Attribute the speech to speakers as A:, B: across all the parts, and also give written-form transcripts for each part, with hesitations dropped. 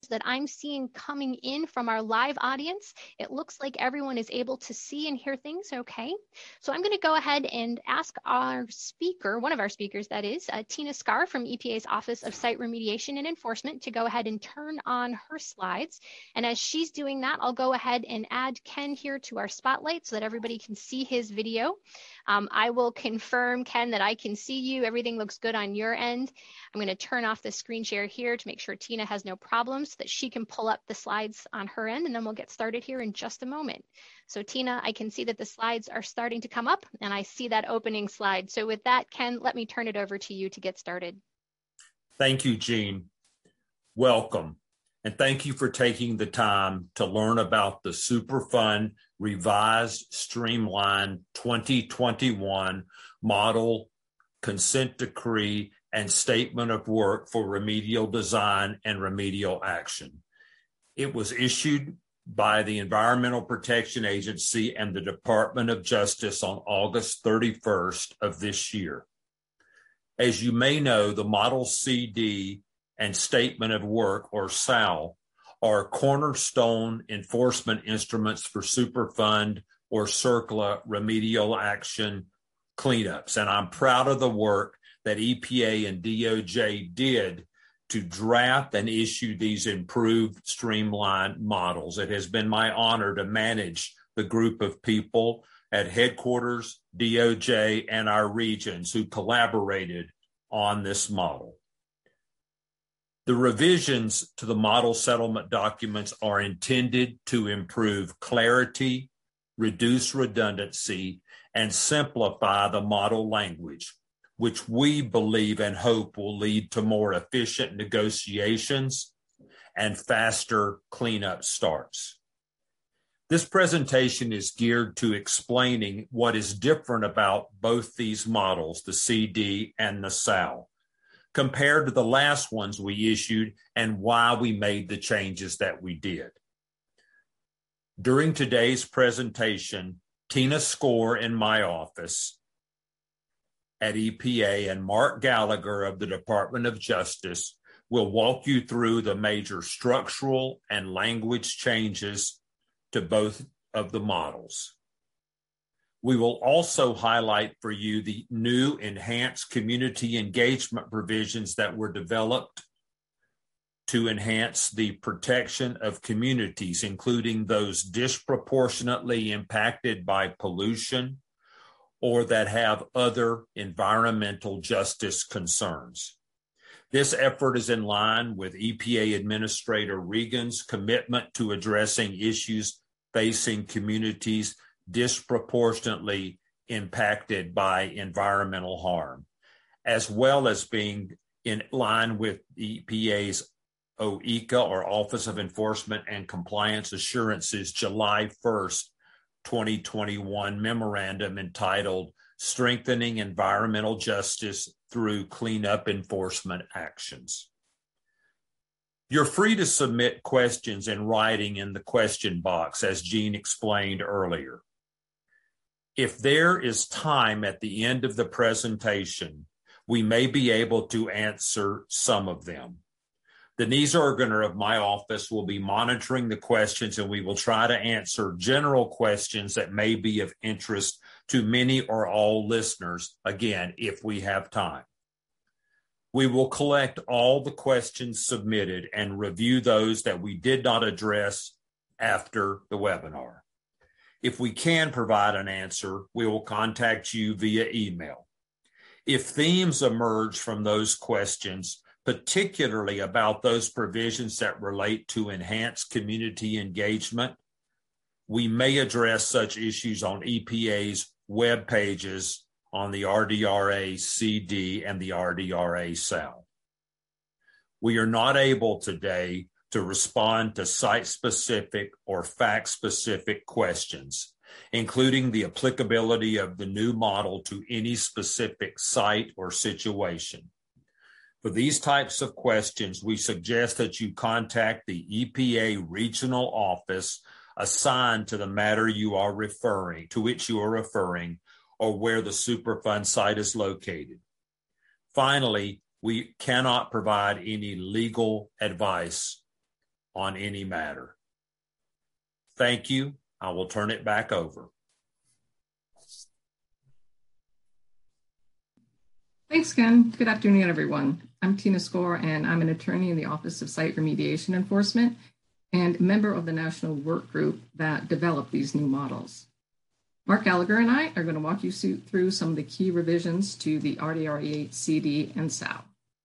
A: that I'm seeing coming in from our live audience. It looks like everyone is able to see and hear things okay. So I'm going to go ahead and ask our speaker, one of our speakers that is, Tina Scar from EPA's Office of Site Remediation and Enforcement, to go ahead and turn on her slides. And as she's doing that, I'll go ahead and add Ken here to our spotlight so that everybody can see his video. I will confirm, Ken, that I can see you. Everything looks good on your end. I'm going to turn off the screen share here to make sure Tina has no problems so that she can pull up the slides on her end, and then we'll get started here in just a moment. So Tina, I can see that the slides are starting to come up, and I see that opening slide. So with that, Ken, let me turn it over to you to get started.
B: Thank you, Jean. Welcome. And thank you for taking the time to learn about the Superfund Revised Streamlined 2021 Model Consent Decree and Statement of Work for Remedial Design and Remedial Action. It was issued by the Environmental Protection Agency and the Department of Justice on August 31st of this year. As you may know, the Model CD and Statement of Work, or SAL, are cornerstone enforcement instruments for Superfund or CERCLA remedial action cleanups. And I'm proud of the work that EPA and DOJ did to draft and issue these improved streamlined models. It has been my honor to manage the group of people at headquarters, DOJ, and our regions who collaborated on this model. The revisions to the model settlement documents are intended to improve clarity, reduce redundancy, and simplify the model language, which we believe and hope will lead to more efficient negotiations and faster cleanup starts. This presentation is geared to explaining what is different about both these models, the CD and the SAL, compared to the last ones we issued and why we made the changes that we did. During today's presentation, Tina Scar in my office at EPA and Mark Gallagher of the Department of Justice will walk you through the major structural and language changes to both of the models. We will also highlight for you the new enhanced community engagement provisions that were developed to enhance the protection of communities, including those disproportionately impacted by pollution or that have other environmental justice concerns. This effort is in line with EPA Administrator Regan's commitment to addressing issues facing communities disproportionately impacted by environmental harm, as well as being in line with EPA's OECA, or Office of Enforcement and Compliance Assurance's July 1st, 2021 memorandum entitled Strengthening Environmental Justice Through Cleanup Enforcement Actions. You're free to submit questions in writing in the question box, as Jean explained earlier. If there is time at the end of the presentation, we may be able to answer some of them. Denise Ergener of my office will be monitoring the questions, and we will try to answer general questions that may be of interest to many or all listeners, again, if we have time. We will collect all the questions submitted and review those that we did not address after the webinar. If we can provide an answer, we will contact you via email. If themes emerge from those questions, particularly about those provisions that relate to enhanced community engagement, we may address such issues on EPA's web pages on the RDRA CD and the RDRA SAL. We are not able today to respond to site-specific or fact-specific questions, including the applicability of the new model to any specific site or situation. For these types of questions, we suggest that you contact the EPA regional office assigned to the matter to which you are referring, or where the Superfund site is located. Finally, we cannot provide any legal advice on any matter. Thank you. I will turn it back over.
C: Thanks, Ken. Good afternoon, everyone. I'm Tina Score, and I'm an attorney in the Office of Site Remediation Enforcement and a member of the national work group that developed these new models. Mark Gallagher and I are going to walk you through some of the key revisions to the RDRE CD and SAO.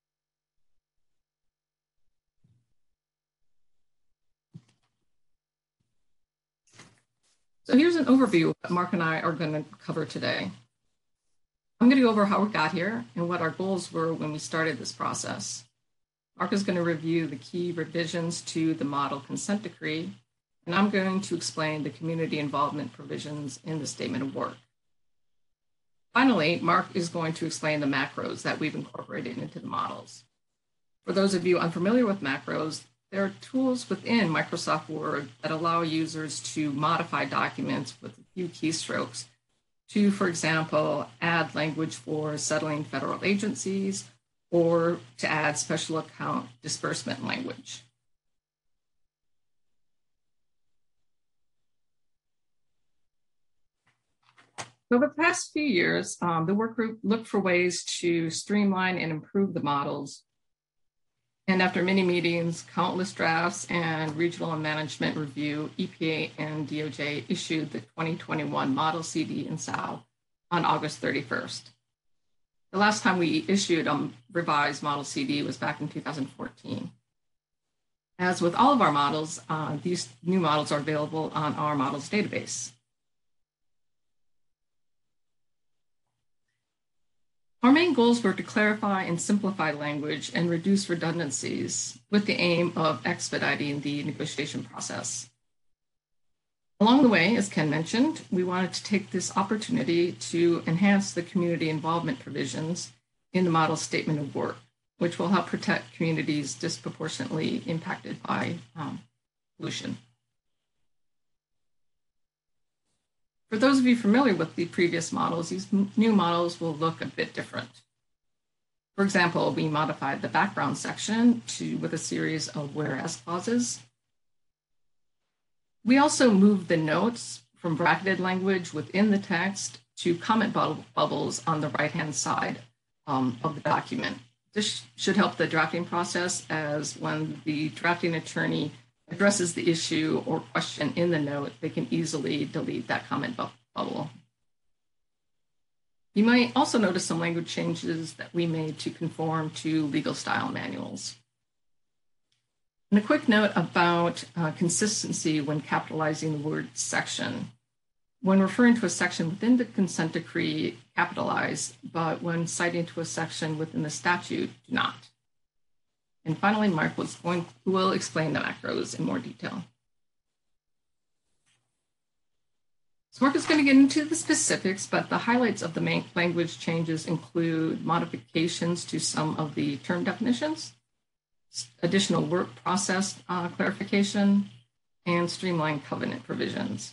C: So here's an overview of what Mark and I are going to cover today. I'm going to go over how we got here and what our goals were when we started this process. Mark is going to review the key revisions to the model consent decree, and I'm going to explain the community involvement provisions in the statement of work. Finally, Mark is going to explain the macros that we've incorporated into the models. For those of you unfamiliar with macros, there are tools within Microsoft Word that allow users to modify documents with a few keystrokes to, for example, add language for settling federal agencies or to add special account disbursement language. Over the past few years, the work group looked for ways to streamline and improve the models. And after many meetings, countless drafts, and regional and management review, EPA and DOJ issued the 2021 Model CD and SAO on August 31st. The last time we issued a revised Model CD was back in 2014. As with all of our models, these new models are available on our models database. Our main goals were to clarify and simplify language and reduce redundancies with the aim of expediting the negotiation process. Along the way, as Ken mentioned, we wanted to take this opportunity to enhance the community involvement provisions in the model statement of work, which will help protect communities disproportionately impacted by pollution. For those of you familiar with the previous models, these new models will look a bit different. For example, we modified the background section with a series of whereas clauses. We also moved the notes from bracketed language within the text to comment bubbles on the right-hand side of the document. This should help the drafting process, as when the drafting attorney addresses the issue or question in the note, they can easily delete that comment bubble. You might also notice some language changes that we made to conform to legal style manuals. And a quick note about consistency when capitalizing the word section. When referring to a section within the consent decree, capitalize, but when citing to a section within the statute, do not. And finally, Mark will explain the macros in more detail. So Mark is going to get into the specifics, but the highlights of the main language changes include modifications to some of the term definitions, additional work process clarification, and streamlined covenant provisions.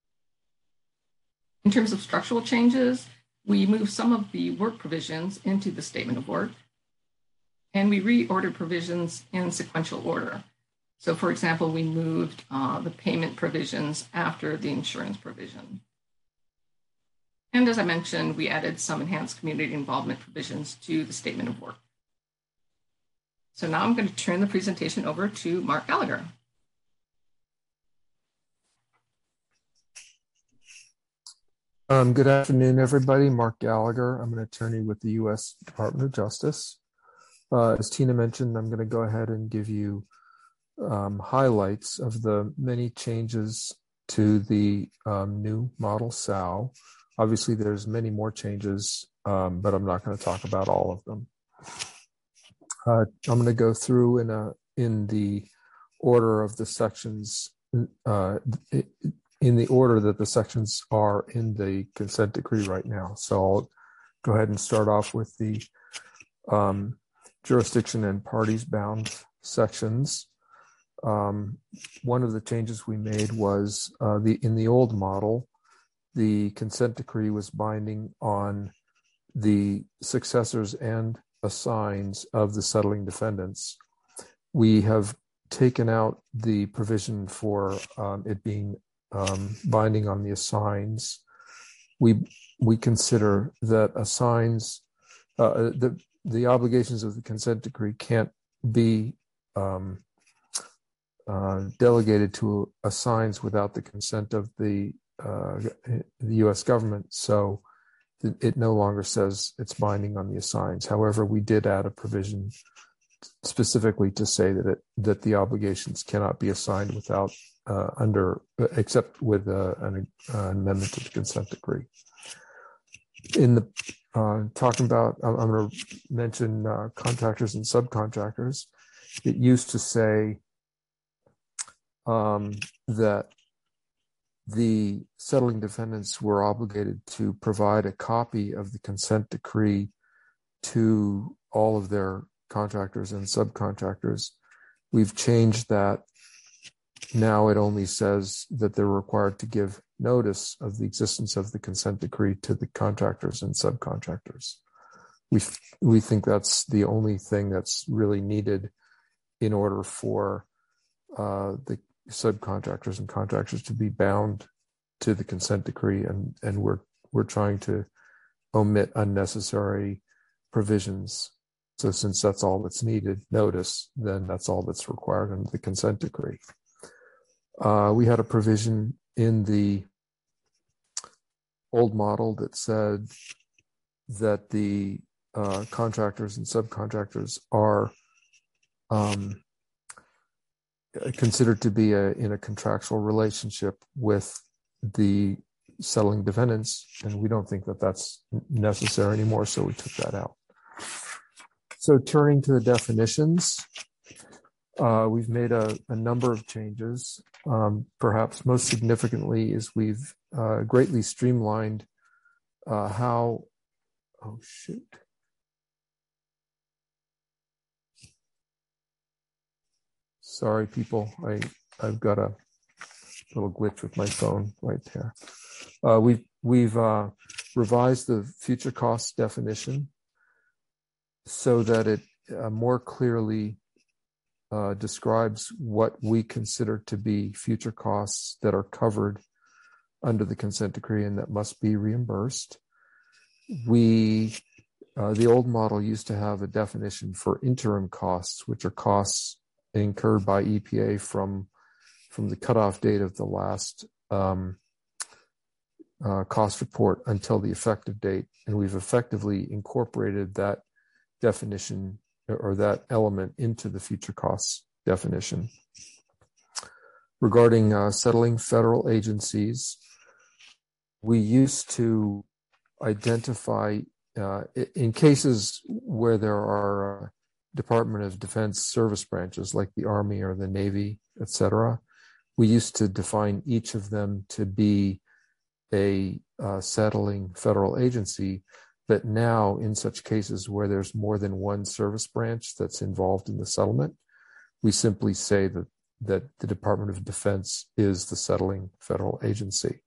C: In terms of structural changes, we moved some of the work provisions into the statement of work, and we reordered provisions in sequential order. So for example, we moved the payment provisions after the insurance provision. And as I mentioned, we added some enhanced community involvement provisions to the statement of work. So now I'm going to turn the presentation over to Mark Gallagher.
D: Good afternoon, everybody. Mark Gallagher. I'm an attorney with the U.S. Department of Justice. As Tina mentioned, I'm going to go ahead and give you highlights of the many changes to the new model SAO. Obviously, there's many more changes, but I'm not going to talk about all of them. I'm going to go through in the order of the sections, in the order that the sections are in the consent decree right now. So I'll go ahead and start off with the jurisdiction and parties bound sections. One of the changes we made was in the old model, the consent decree was binding on the successors and assigns of the settling defendants. We have taken out the provision for it being binding on the assigns. We consider that assigns, the obligations of the consent decree can't be delegated to assigns without the consent of the U.S. government. So it no longer says it's binding on the assigns. However, we did add a provision specifically to say that the obligations cannot be assigned without except with an amendment to the consent decree. In the talking about, I'm going to mention contractors and subcontractors. It used to say that the settling defendants were obligated to provide a copy of the consent decree to all of their contractors and subcontractors. We've changed that. Now it only says that they're required to give notice of the existence of the consent decree to the contractors and subcontractors. We think that's the only thing that's really needed in order for the subcontractors and contractors to be bound to the consent decree, and we're trying to omit unnecessary provisions. So since that's all that's needed, notice, then that's all that's required under the consent decree. We had a provision in the old model that said that the contractors and subcontractors are considered to be in a contractual relationship with the settling defendants, and we don't think that that's necessary anymore, so we took that out. So turning to the definitions, we've made a number of changes. Perhaps most significantly is we've greatly streamlined how, oh shoot. Sorry, people, I've got a little glitch with my phone right there. We've revised the future cost definition so that it more clearly describes what we consider to be future costs that are covered under the consent decree and that must be reimbursed. The old model used to have a definition for interim costs, which are costs incurred by EPA from the cutoff date of the last cost report until the effective date. And we've effectively incorporated that definition or that element into the future costs definition. Regarding settling federal agencies, we used to identify in cases where there are Department of Defense service branches like the Army or the Navy, etc. We used to define each of them to be a settling federal agency, but now in such cases where there's more than one service branch that's involved in the settlement, we simply say that the Department of Defense is the settling federal agency.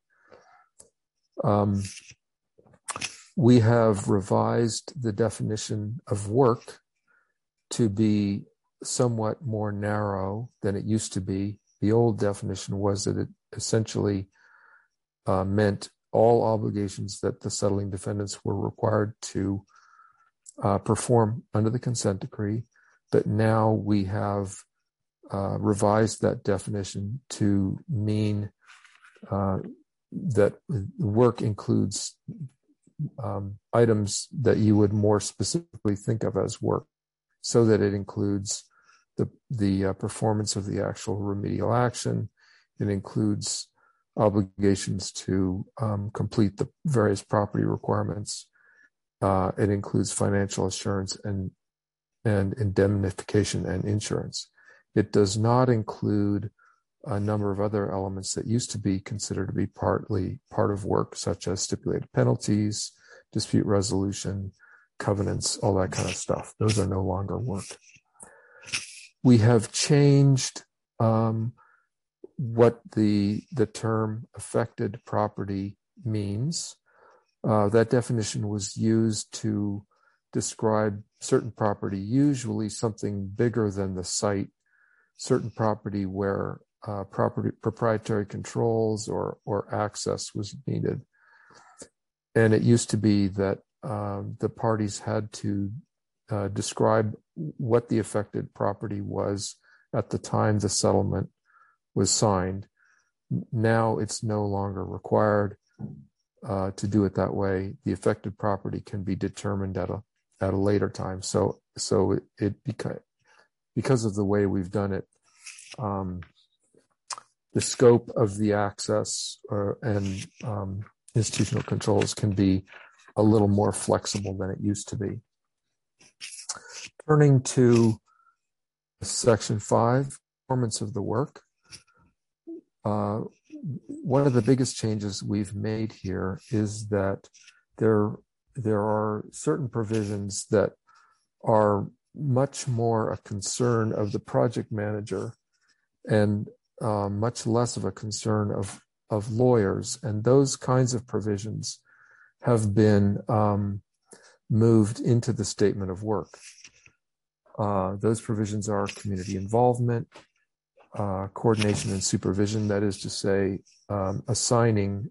D: We have revised the definition of work to be somewhat more narrow than it used to be. The old definition was that it essentially meant all obligations that the settling defendants were required to perform under the consent decree, but now we have revised that definition to mean that work includes items that you would more specifically think of as work, so that it includes the performance of the actual remedial action. It includes obligations to complete the various property requirements. It includes financial assurance and indemnification and insurance. It does not include a number of other elements that used to be considered to be partly part of work, such as stipulated penalties, dispute resolution, covenants, all that kind of stuff. Those are no longer work. We have changed what the term affected property means. That definition was used to describe certain property, usually something bigger than the site, certain property where proprietary controls or access was needed. And it used to be that the parties had to describe what the affected property was at the time the settlement was signed. Now it's no longer required to do it that way. The affected property can be determined at a later time. So because of the way we've done it, the scope of the access and institutional controls can be a little more flexible than it used to be. Turning to Section 5, performance of the work. One of the biggest changes we've made here is that there are certain provisions that are much more a concern of the project manager and much less of a concern of lawyers. And those kinds of provisions have been moved into the statement of work. Those provisions are community involvement, coordination and supervision, that is to say, assigning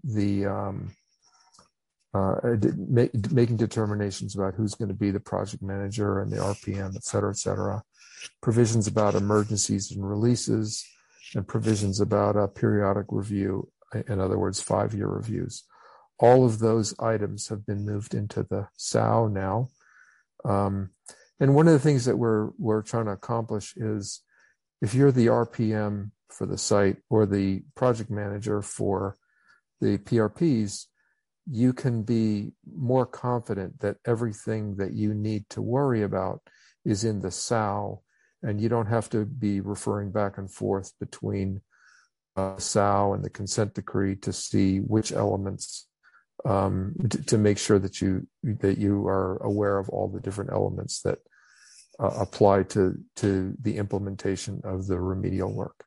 D: making determinations about who's going to be the project manager and the RPM, et cetera, provisions about emergencies and releases, and provisions about a periodic review, in other words, 5-year reviews. All of those items have been moved into the SAO now. And one of the things that we're trying to accomplish is, if you're the RPM for the site or the project manager for the PRPs, you can be more confident that everything that you need to worry about is in the SAO, and you don't have to be referring back and forth between SAO and the consent decree to see which elements, to make sure that you are aware of all the different elements that apply to the implementation of the remedial work.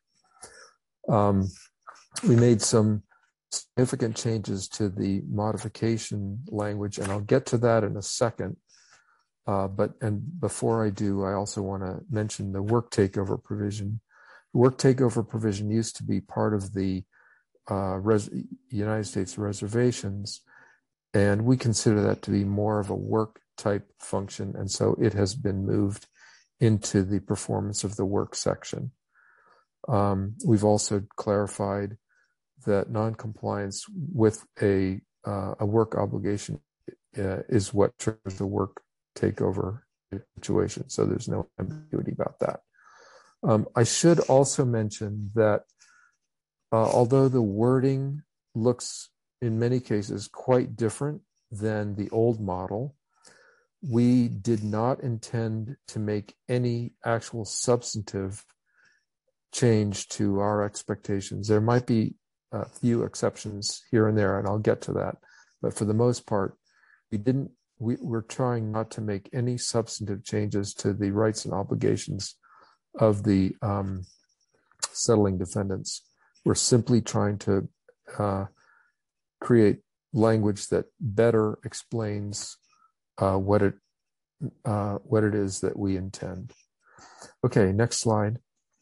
D: We made some significant changes to the modification language, and I'll get to that in a second. But before I do, I also want to mention the work takeover provision. The work takeover provision used to be part of the United States reservations, and we consider that to be more of a work type function, and so it has been moved into the performance of the work section. We've also clarified that non-compliance with a work obligation is what triggers the work takeover situation. So there's no ambiguity about that. I should also mention that although the wording looks in many cases quite different than the old model, we did not intend to make any actual substantive change to our expectations. There might be a few exceptions here and there, and I'll get to that. But for the most part, we're trying not to make any substantive changes to the rights and obligations of the settling defendants. We're simply trying to create language that better explains what it is that we intend. Okay, next slide.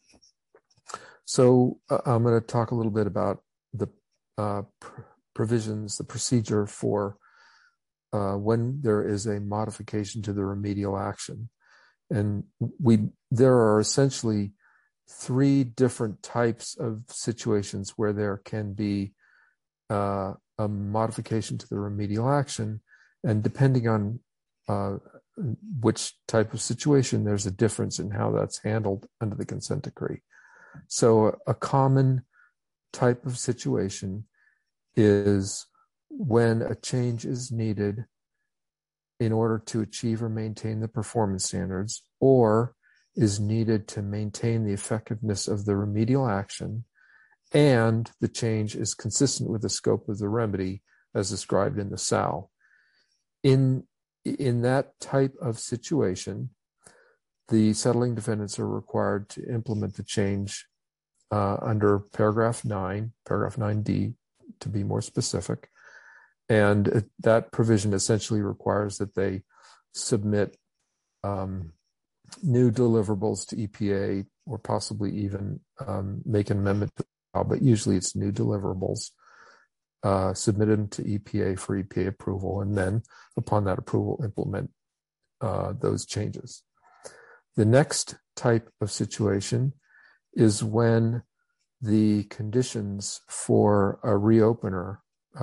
D: So I'm going to talk a little bit about the provisions, the procedure for when there is a modification to the remedial action. And there are essentially 3 different types of situations where there can be a modification to the remedial action, and depending on which type of situation, there's a difference in how that's handled under the consent decree. So a common type of situation is when a change is needed in order to achieve or maintain the performance standards, or is needed to maintain the effectiveness of the remedial action, and the change is consistent with the scope of the remedy as described in the SAO. In that type of situation, the settling defendants are required to implement the change under paragraph 9D to be more specific. And that provision essentially requires that they submit new deliverables to EPA or possibly even make an amendment to the law, but usually it's new deliverables, submit them to EPA for EPA approval, and then upon that approval, implement those changes. The next type of situation is when the conditions for a reopener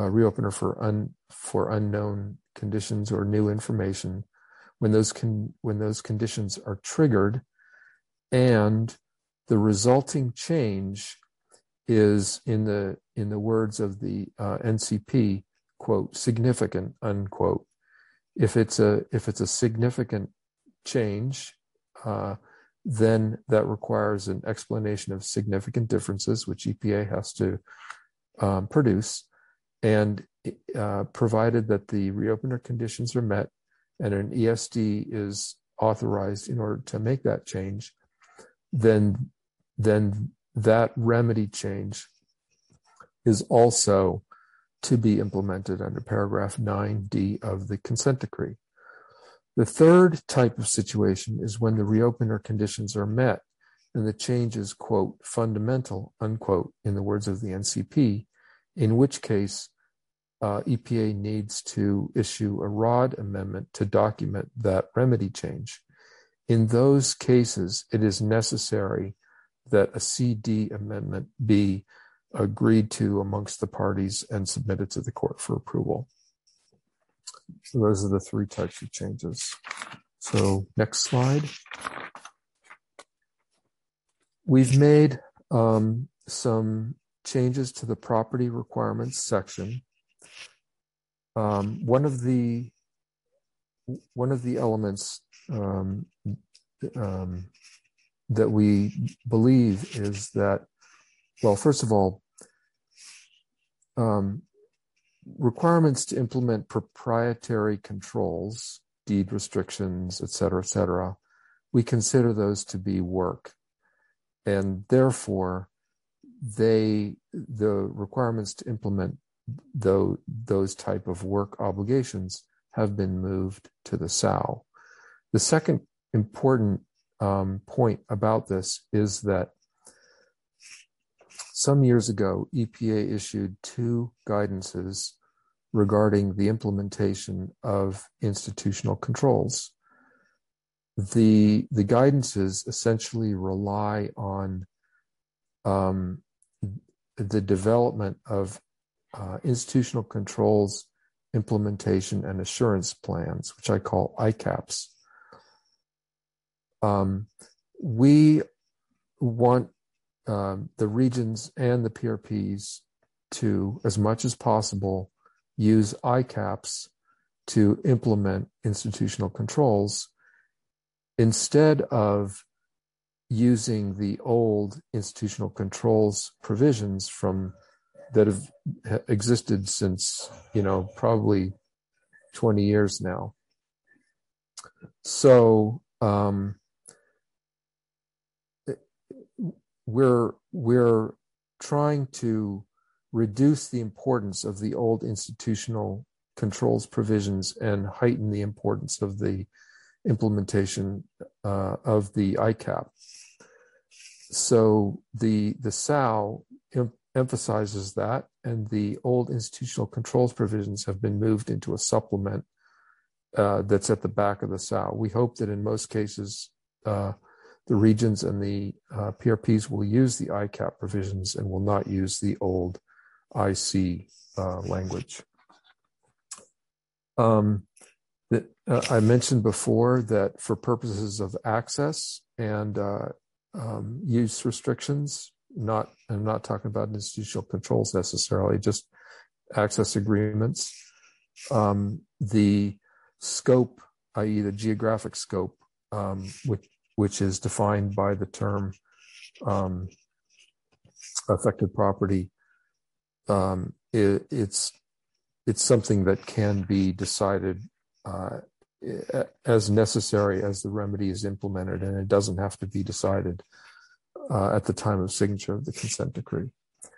D: for unknown conditions or new information, when those conditions are triggered, and the resulting change is, in the words of the NCP, quote, significant, unquote. If it's a significant change, then that requires an explanation of significant differences, which EPA has to produce, and provided that the reopener conditions are met and an ESD is authorized in order to make that change, then that remedy change is also to be implemented under paragraph 9D of the consent decree. The third type of situation is when the reopener conditions are met and the change is, quote, fundamental, unquote, in the words of the NCP, in which case EPA needs to issue a ROD amendment to document that remedy change. In those cases, it is necessary that a CD amendment be agreed to amongst the parties and submitted to the court for approval. So those are the three types of changes. So next slide. We've made some changes to the property requirements section. One of the elements that we believe is that, well, first of all, requirements to implement proprietary controls, deed restrictions, et cetera, we consider those to be work. And therefore, the requirements to implement those type of work obligations have been moved to the SAO. The second important point about this is that some years ago, EPA issued two guidances regarding the implementation of institutional controls. The guidances essentially rely on the development of institutional controls implementation and assurance plans, which I call ICAPs. We want the regions and the PRPs to, as much as possible, use ICAPs to implement institutional controls instead of using the old institutional controls provisions that have existed since, probably 20 years now. So we're trying to reduce the importance of the old institutional controls provisions and heighten the importance of the implementation of the ICAP. So the SAO emphasizes that, and the old institutional controls provisions have been moved into a supplement that's at the back of the SAO. We hope that in most cases, the regions and the PRPs will use the ICAP provisions and will not use the old IC language. I mentioned before that for purposes of access and use restrictions, I'm not talking about institutional controls necessarily, just access agreements. The scope, i.e. the geographic scope, which is defined by the term affected property, it's something that can be decided as necessary as the remedy is implemented, and it doesn't have to be decided at the time of signature of the consent decree.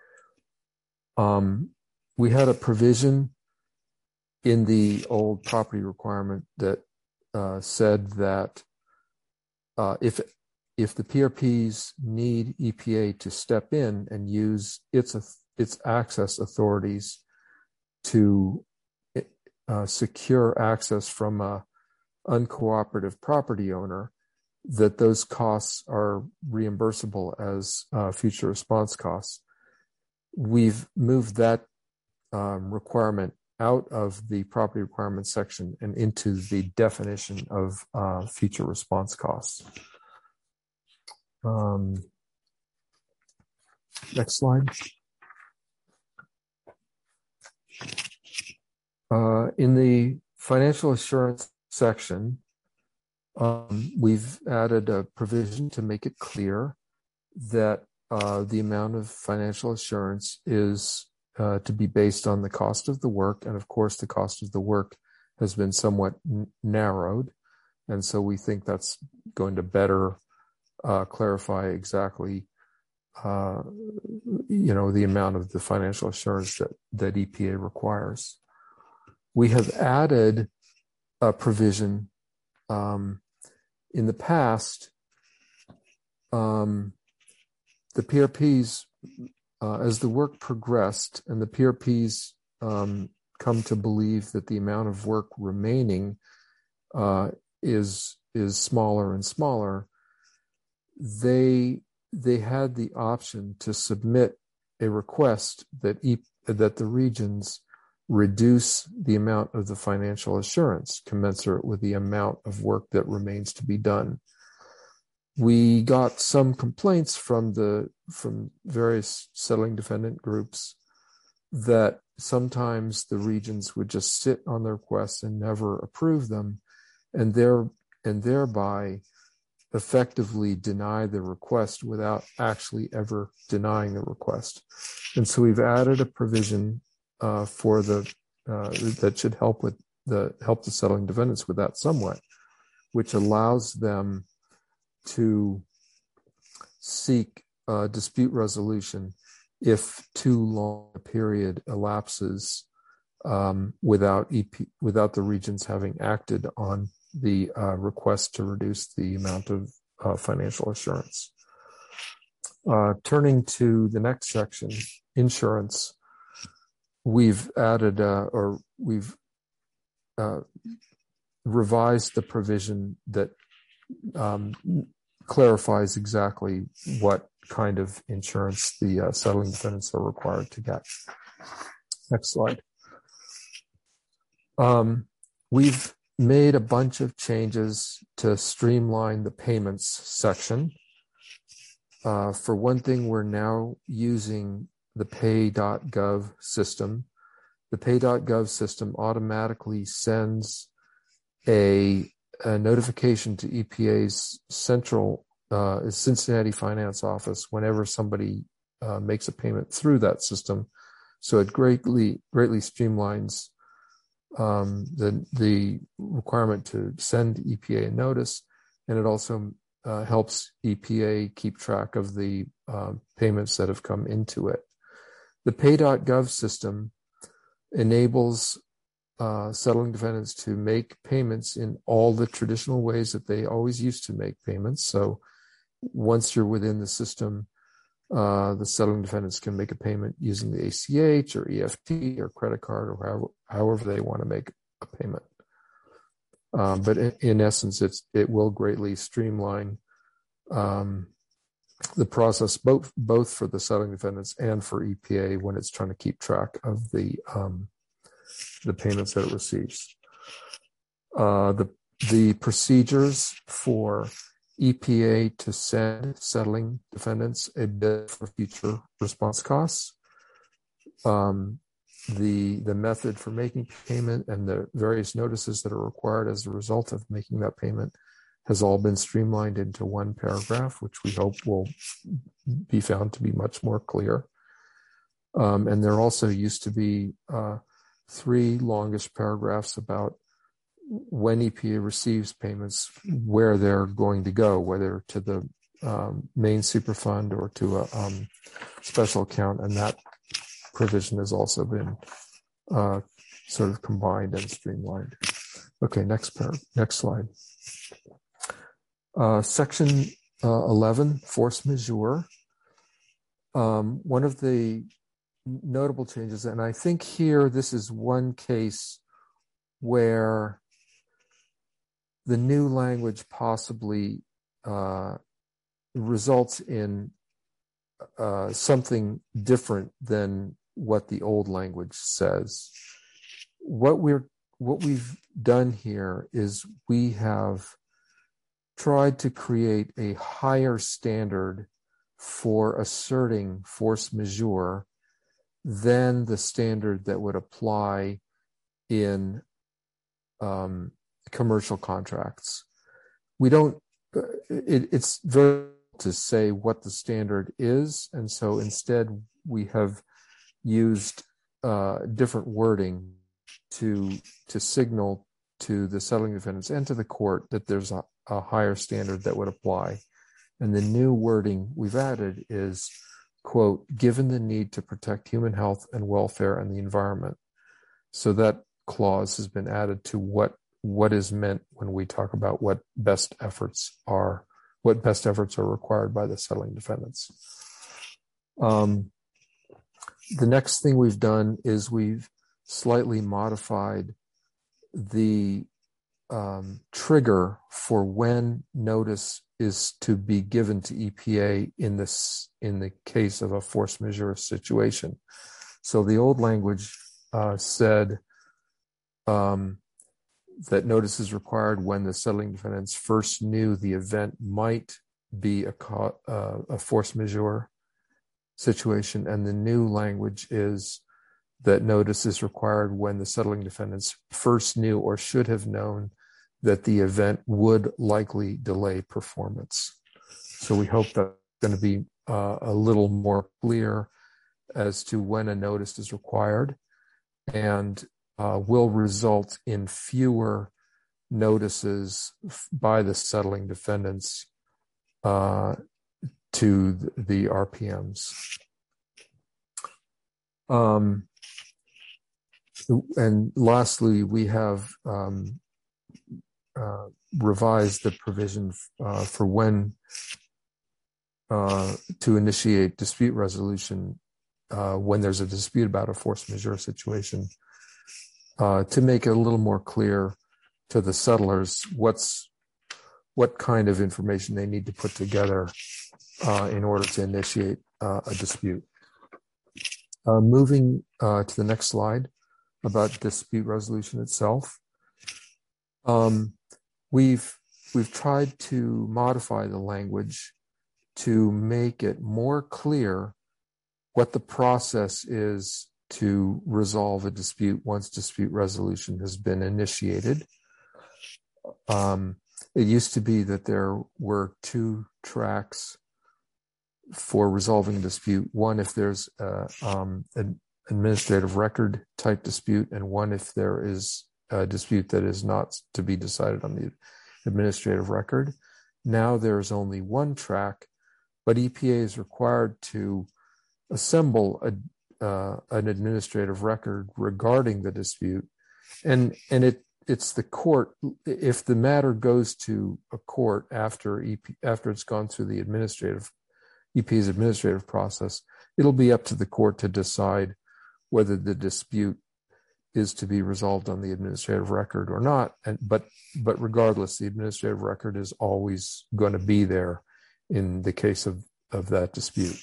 D: We had a provision in the old property requirement that said that if if the PRPs need EPA to step in and use its access authorities to secure access from a uncooperative property owner, that those costs are reimbursable as future response costs. We've moved that requirement out of the property requirements section and into the definition of future response costs. Next slide. In the financial assurance section, we've added a provision to make it clear that the amount of financial assurance is to be based on the cost of the work. And of course, the cost of the work has been somewhat narrowed. And so we think that's going to better clarify exactly, the amount of the financial assurance that EPA requires. We have added a provision in the past. The PRPs, as the work progressed and the PRPs come to believe that the amount of work remaining is smaller and smaller, they had the option to submit a request that the regions reduce the amount of the financial assurance commensurate with the amount of work that remains to be done. We got some complaints from various settling defendant groups that sometimes the regions would just sit on their requests and never approve them, and thereby effectively deny the request without actually ever denying the request. And so we've added a provision for that should help the settling defendants with that somewhat, which allows them to seek dispute resolution if too long a period elapses without the regions having acted on the request to reduce the amount of financial assurance. Turning to the next section, insurance, we've added we've revised the provision that clarifies exactly what kind of insurance the settling defendants are required to get. Next slide. We've made a bunch of changes to streamline the payments section. For one thing, we're now using the pay.gov system. The pay.gov system automatically sends a notification to EPA's central Cincinnati Finance Office whenever somebody makes a payment through that system. So it greatly streamlines the requirement to send EPA a notice, and it also helps EPA keep track of the payments that have come into it. The pay.gov system enables settling defendants to make payments in all the traditional ways that they always used to make payments. So once you're within the system, the settling defendants can make a payment using the ACH or EFT or credit card or however they want to make a payment. But in essence, it will greatly streamline the process, both for the settling defendants and for EPA when it's trying to keep track of the payments that it receives. The procedures for EPA to send settling defendants a bid for future response costs, the method for making payment, and the various notices that are required as a result of making that payment has all been streamlined into one paragraph, which we hope will be found to be much more clear. And there also used to be 3 longish paragraphs about when EPA receives payments, where they're going to go, whether to the main superfund or to a special account, and that provision has also been sort of combined and streamlined. Okay, next slide. Section 11, force majeure. One of the notable changes, and I think here this is one case where the new language possibly results in something different than what the old language says. What we've done here is we have tried to create a higher standard for asserting force majeure than the standard that would apply in commercial contracts. We don't, it's very to say what the standard is, and so instead we have used different wording to signal to the settling defendants and to the court that there's a higher standard that would apply. And the new wording we've added is, quote, given the need to protect human health and welfare and the environment. So that clause has been added to what is meant when we talk about what best efforts are required by the settling defendants. The next thing we've done is we've slightly modified the trigger for when notice is to be given to EPA in the case of a force majeure situation. So the old language said that notice is required when the settling defendants first knew the event might be a force majeure situation, and the new language is that notice is required when the settling defendants first knew or should have known that the event would likely delay performance. So we hope that's going to be a little more clear as to when a notice is required, and will result in fewer notices by the settling defendants to the RPMs. And lastly, we have revised the provision for when to initiate dispute resolution when there's a dispute about a force majeure situation, to make it a little more clear to the settlers what kind of information they need to put together in order to initiate a dispute. Moving to the next slide about dispute resolution itself. We've tried to modify the language to make it more clear what the process is to resolve a dispute once dispute resolution has been initiated. It used to be that there were two tracks for resolving a dispute. One, if there's an administrative record type dispute, and one if there is a dispute that is not to be decided on the administrative record. Now there's only one track, but EPA is required to assemble an administrative record regarding the dispute, and it's the court. If the matter goes to a court after it's gone through the EPA's administrative process, it'll be up to the court to decide whether the dispute is to be resolved on the administrative record or not. But regardless, the administrative record is always going to be there in the case of that dispute.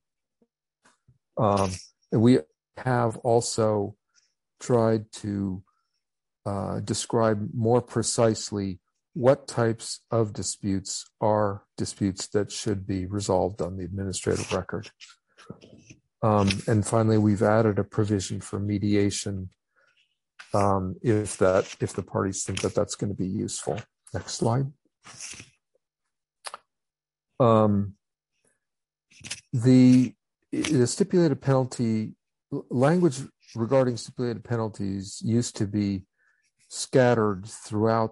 D: We have also tried to describe more precisely what types of disputes are disputes that should be resolved on the administrative record. And finally, we've added a provision for mediation if the parties think that that's going to be useful. Next slide. The stipulated penalty language regarding stipulated penalties used to be scattered throughout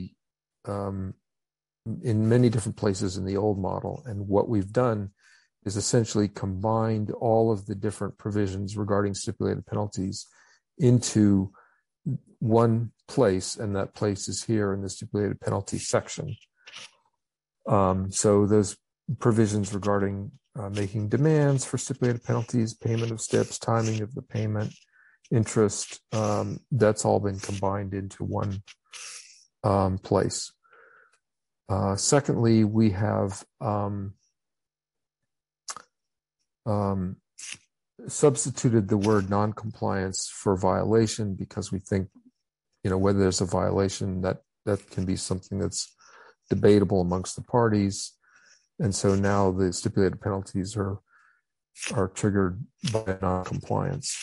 D: in many different places in the old model. And what we've done is essentially combined all of the different provisions regarding stipulated penalties into one place, and that place is here in the stipulated penalty section. So those provisions regarding making demands for stipulated penalties, payment of STIPs, timing of the payment, interest, that's all been combined into one place. Secondly, we have substituted the word noncompliance for violation because we think, whether there's a violation, that can be something that's debatable amongst the parties. And so now the stipulated penalties are triggered by noncompliance.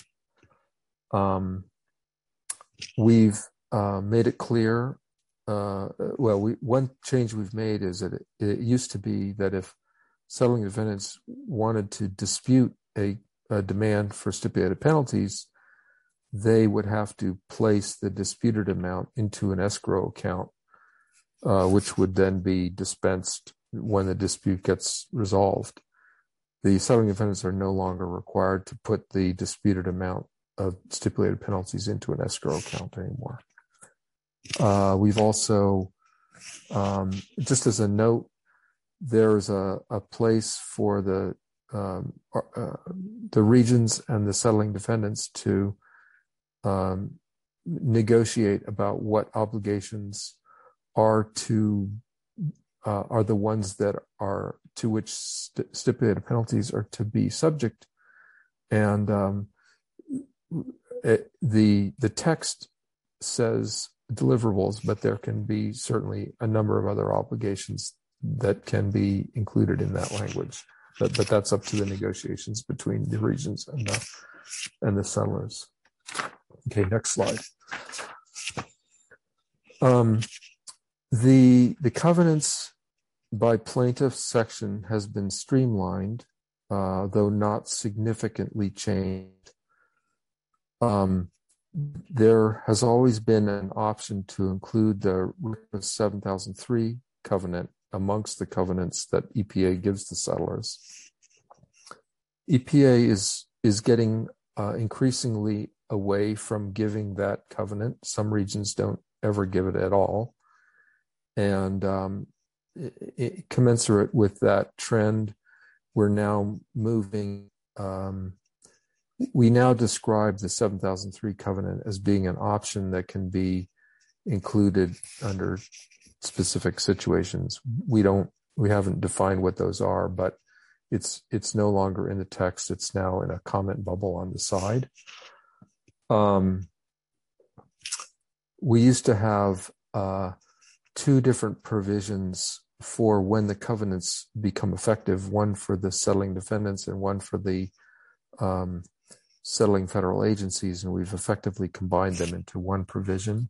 D: We've made it clear. One change we've made is that it used to be that if settling defendants wanted to dispute a demand for stipulated penalties, they would have to place the disputed amount into an escrow account, which would then be dispensed when the dispute gets resolved. The settling defendants are no longer required to put the disputed amount of stipulated penalties into an escrow account anymore. We've also, just as a note, there's a place for the regions and the settling defendants to negotiate about what obligations are the ones that are to which stipulated penalties are to be subject. And the text says deliverables, but there can be certainly a number of other obligations that can be included in that language. But that's up to the negotiations between the regions and the settlers. Okay, next slide. The covenants by plaintiff section has been streamlined, though not significantly changed. There has always been an option to include the 7003 covenant amongst the covenants that EPA gives the settlers. EPA is getting increasingly away from giving that covenant. Some regions don't ever give it at all. And commensurate with that trend, we're now moving. We now describe the 7003 covenant as being an option that can be included under specific situations. We haven't defined what those are, but it's no longer in the text. It's now in a comment bubble on the side. We used to have two different provisions for when the covenants become effective, one for the settling defendants and one for the settling federal agencies, and we've effectively combined them into one provision.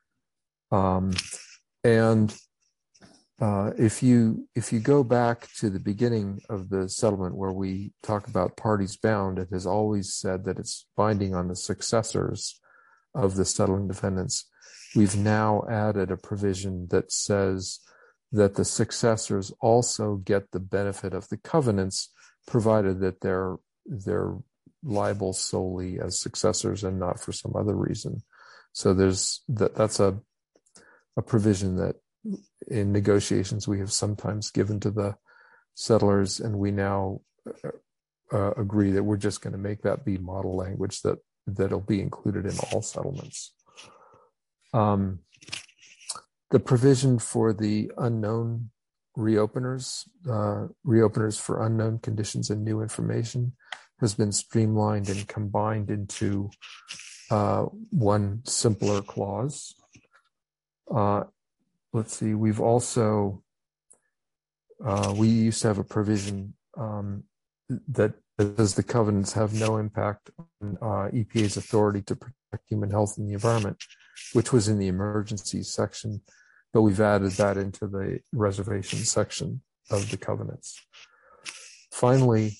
D: If you go back to the beginning of the settlement where we talk about parties bound, it has always said that it's binding on the successors of the settling defendants. We've now added a provision that says that the successors also get the benefit of the covenants, provided that they're liable solely as successors and not for some other reason. So that's a provision that in negotiations we have sometimes given to the settlers, and we now agree that we're just going to make that be model language that'll be included in all settlements. The provision for the unknown reopeners for unknown conditions and new information has been streamlined and combined into one simpler clause. Let's see, we've also, we used to have a provision that says the covenants have no impact on EPA's authority to protect human health and the environment, which was in the emergencies section, but we've added that into the reservation section of the covenants. Finally,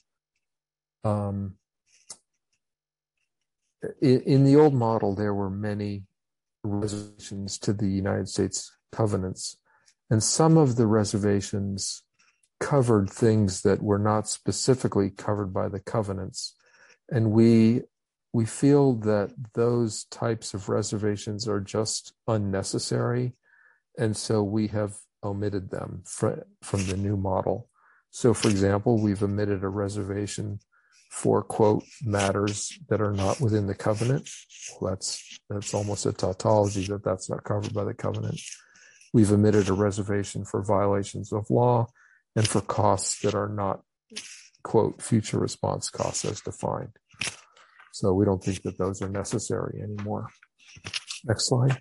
D: in the old model, there were many reservations to the United States covenants, and some of the reservations covered things that were not specifically covered by the covenants. And we feel that those types of reservations are just unnecessary. And so we have omitted them from the new model. So, for example, we've omitted a reservation for, quote, matters that are not within the covenant. Well, that's almost a tautology that's not covered by the covenant. We've omitted a reservation for violations of law and for costs that are not, quote, future response costs as defined. So we don't think that those are necessary anymore. Next slide.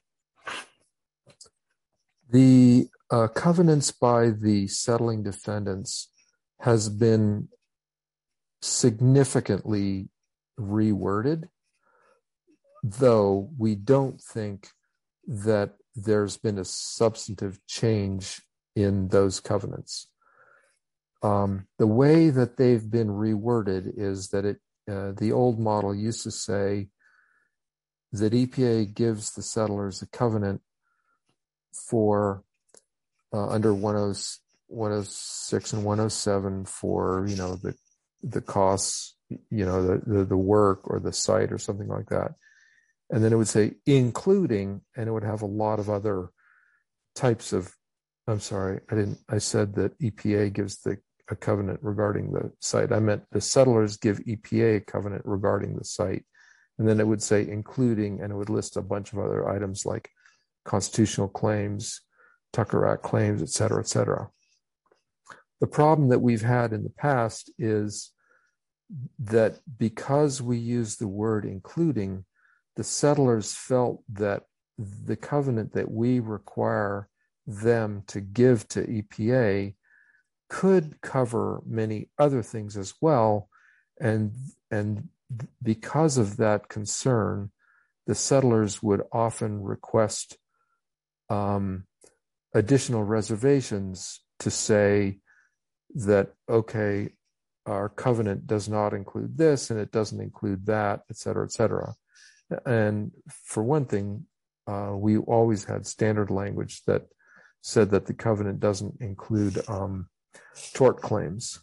D: The covenants by the settling defendants has been significantly reworded, though we don't think that there's been a substantive change in those covenants. The way that they've been reworded is that the old model used to say that EPA gives the settlers a covenant for under 106 and 107 for the costs, the work or the site or something like that. And then it would say including, and it would have a lot of other types of, I'm sorry, I said that EPA gives a covenant regarding the site. I meant the settlers give EPA a covenant regarding the site. And then it would say including, and it would list a bunch of other items like constitutional claims, Tucker Act claims, et cetera, et cetera. The problem that we've had in the past is that because we use the word including, the settlers felt that the covenant that we require them to give to EPA could cover many other things as well. And because of that concern, the settlers would often request additional reservations to say that, okay, our covenant does not include this and it doesn't include that, et cetera, et cetera. And for one thing, we always had standard language that said that the covenant doesn't include tort claims.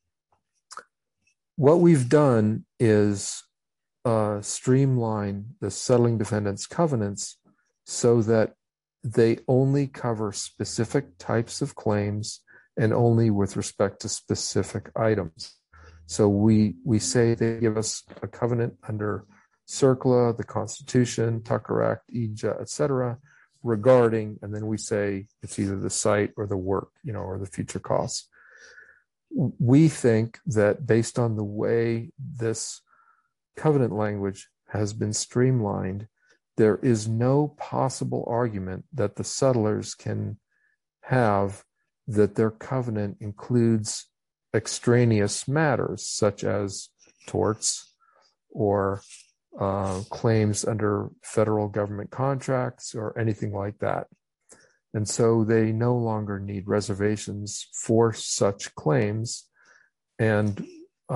D: What we've done is streamline the settling defendants' covenants so that they only cover specific types of claims and only with respect to specific items. So we say they give us a covenant under CERCLA, the Constitution, Tucker Act, EJA, et cetera, regarding, and then we say it's either the site or the work, or the future costs. We think that based on the way this covenant language has been streamlined, there is no possible argument that the settlers can have that their covenant includes extraneous matters such as torts or claims under federal government contracts or anything like that. And so they no longer need reservations for such claims. And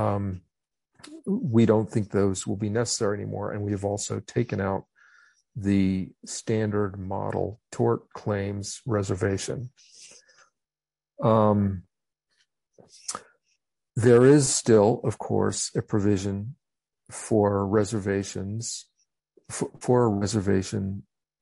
D: we don't think those will be necessary anymore. And we've also taken out the standard model tort claims reservation. There is still, of course, a provision for reservations for a reservation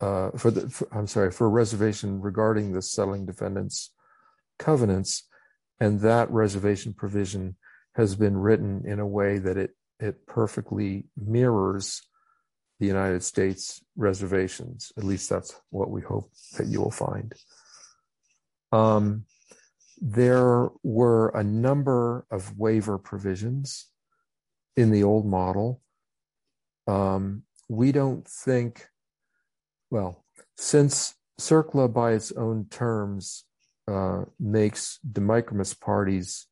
D: regarding the settling defendants' covenants, and that reservation provision has been written in a way that it perfectly mirrors the United States reservations. At least that's what we hope that you will find. There were a number of waiver provisions in the old model. We don't think, since CERCLA by its own terms makes de micromis parties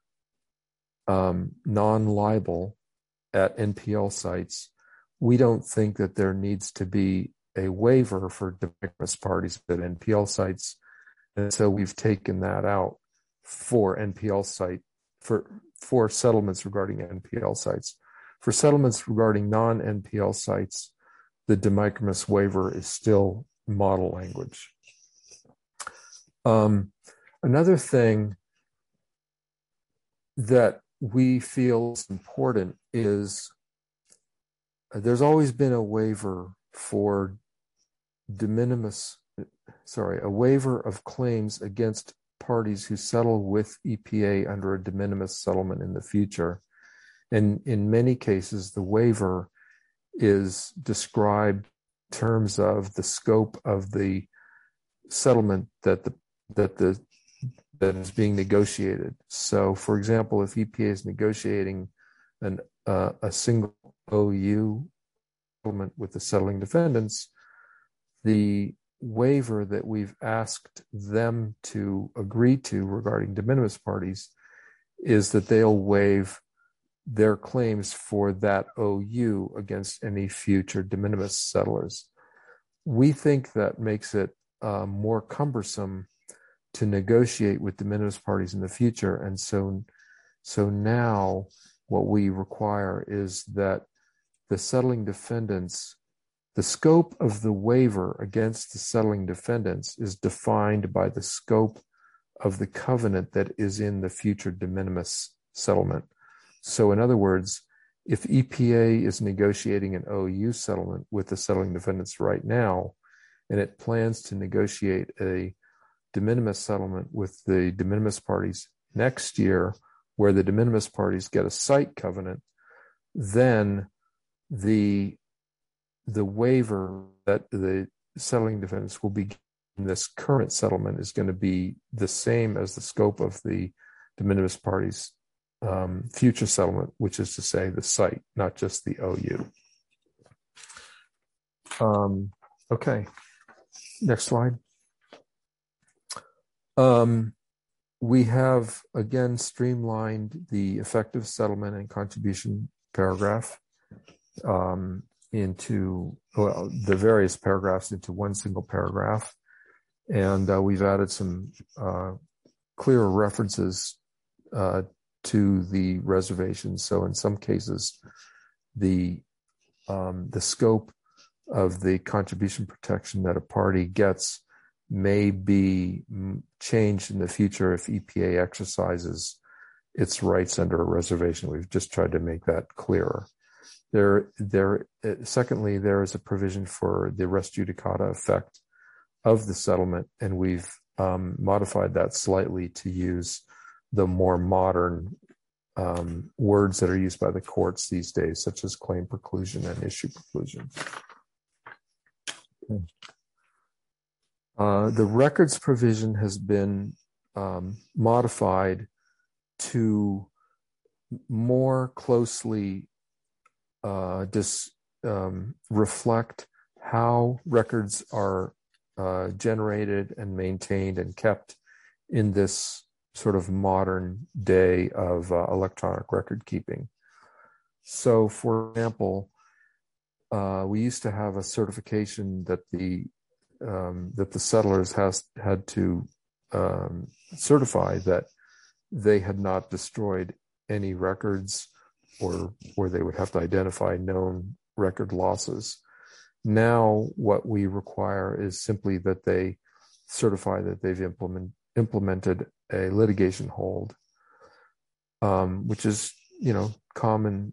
D: non-liable at NPL sites, we don't think that there needs to be a waiver for de micromis parties at NPL sites. And so we've taken that out for NPL site, for settlements regarding NPL sites. For settlements regarding non-NPL sites, the de micromis waiver is still model language. Another thing that we feel is important is there's always been a waiver for de minimis a waiver of claims against parties who settle with EPA under a de minimis settlement in the future. And in many cases, the waiver is described in terms of the scope of the settlement that is being negotiated. So, for example, if EPA is negotiating a single OU settlement with the settling defendants, the waiver that we've asked them to agree to regarding de minimis parties is that they'll waive their claims for that OU against any future de minimis settlers. We think that makes it more cumbersome to negotiate with de minimis parties in the future. And so now what we require is that the settling defendants, the scope of the waiver against the settling defendants is defined by the scope of the covenant that is in the future de minimis settlement. So in other words, if EPA is negotiating an OU settlement with the settling defendants right now, and it plans to negotiate a de minimis settlement with the de minimis parties next year, where the de minimis parties get a site covenant, then the waiver that the settling defendants will be in this current settlement is going to be the same as the scope of the de minimis parties future settlement, which is to say the site, not just the OU. Okay, next slide. We have again streamlined the effective settlement and contribution paragraph into the various paragraphs into one single paragraph, and we've added some clearer references to the reservations. So in some cases, the scope of the contribution protection that a party gets may be changed in the future if EPA exercises its rights under a reservation. We've just tried to make that clearer. Secondly, there is a provision for the res judicata effect of the settlement, and we've modified that slightly to use the more modern words that are used by the courts these days, such as claim preclusion and issue preclusion. Okay. The records provision has been modified to more closely reflect how records are generated and maintained and kept in this sort of modern day of electronic record keeping. So, for example, we used to have a certification that the settlers had to certify that they had not destroyed any records, or they would have to identify known record losses. Now, what we require is simply that they certify that they've implemented a litigation hold, which is common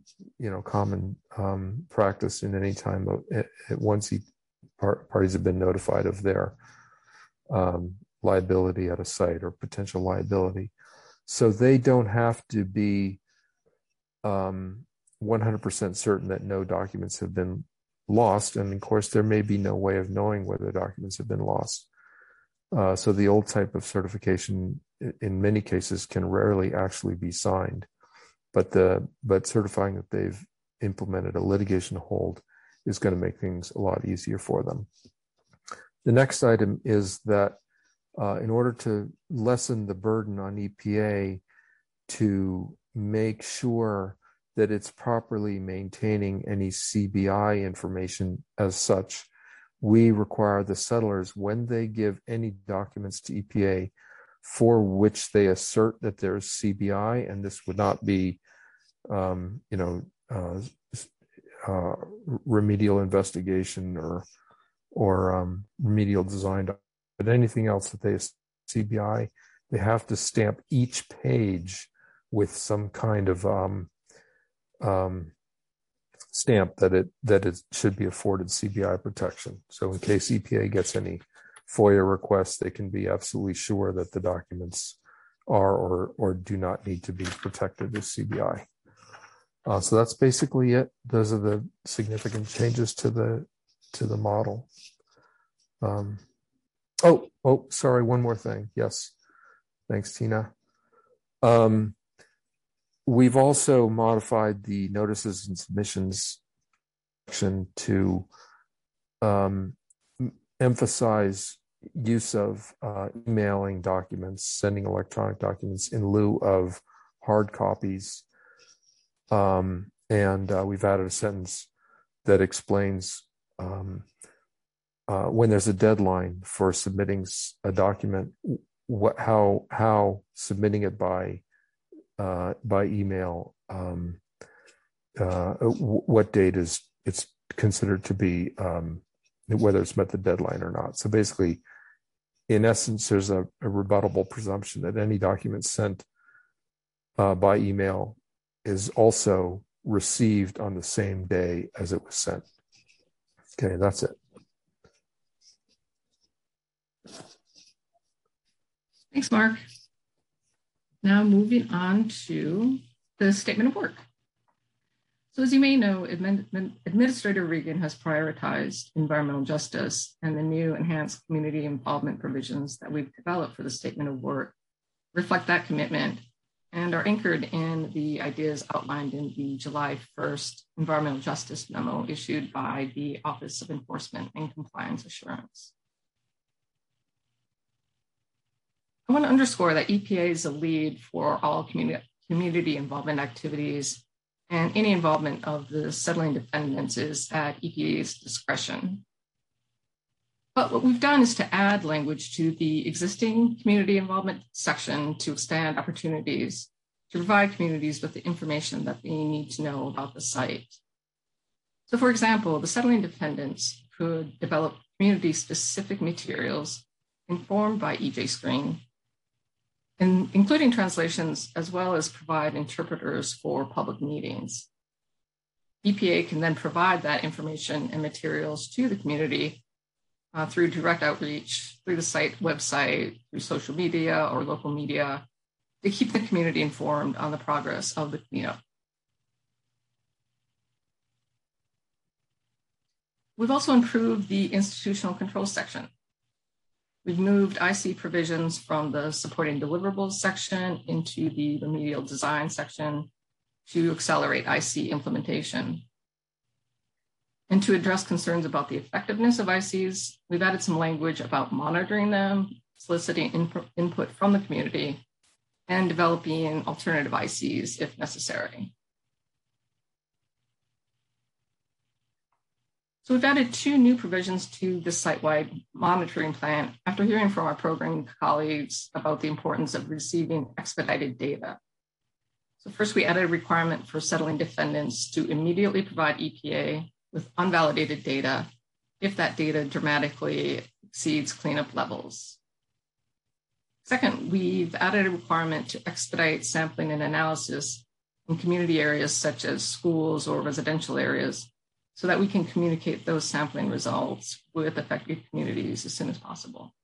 D: practice in any time once parties have been notified of their liability at a site or potential liability. So they don't have to be 100% certain that no documents have been lost. And of course, there may be no way of knowing whether documents have been lost. So the old type of certification in many cases can rarely actually be signed, but certifying that they've implemented a litigation hold is going to make things a lot easier for them. The next item is that in order to lessen the burden on EPA to make sure that it's properly maintaining any CBI information as such, we require the settlers, when they give any documents to EPA for which they assert that there's CBI, and this would not be, remedial investigation or remedial design, but anything else that they CBI, they have to stamp each page with some kind of stamp that it should be afforded CBI protection. So in case EPA gets any FOIA requests, they can be absolutely sure that the documents are or do not need to be protected as CBI. So that's basically it. Those are the significant changes to the model. Sorry, one more thing. Yes, thanks, Tina. We've also modified the notices and submissions section to emphasize use of emailing documents, sending electronic documents in lieu of hard copies. And we've added a sentence that explains when there's a deadline for submitting a document, how submitting it by email, what date it's considered to be, whether it's met the deadline or not. So basically, in essence, there's a rebuttable presumption that any document sent by email is also received on the same day as it was sent. Okay, that's it.
C: Thanks, Mark. Now moving on to the statement of work. So as you may know, Administrator Regan has prioritized environmental justice, and the new enhanced community involvement provisions that we've developed for the statement of work reflect that commitment and are anchored in the ideas outlined in the July 1st environmental justice memo issued by the Office of Enforcement and Compliance Assurance. I want to underscore that EPA is a lead for all community involvement activities, and any involvement of the settling defendants is at EPA's discretion. But what we've done is to add language to the existing community involvement section to expand opportunities to provide communities with the information that they need to know about the site. So for example, the settling defendants could develop community-specific materials informed by EJScreen, and including translations, as well as provide interpreters for public meetings. EPA can then provide that information and materials to the community through direct outreach, through the site website, through social media or local media, to keep the community informed on the progress of the cleanup. We've also improved the institutional control section. We've moved IC provisions from the supporting deliverables section into the remedial design section to accelerate IC implementation. And to address concerns about the effectiveness of ICs, we've added some language about monitoring them, soliciting input from the community, and developing alternative ICs if necessary. So we've added 2 new provisions to the site-wide monitoring plan after hearing from our program colleagues about the importance of receiving expedited data. So first, we added a requirement for settling defendants to immediately provide EPA with unvalidated data if that data dramatically exceeds cleanup levels. Second, we've added a requirement to expedite sampling and analysis in community areas such as schools or residential areas, so that we can communicate those sampling results with affected communities as soon as possible.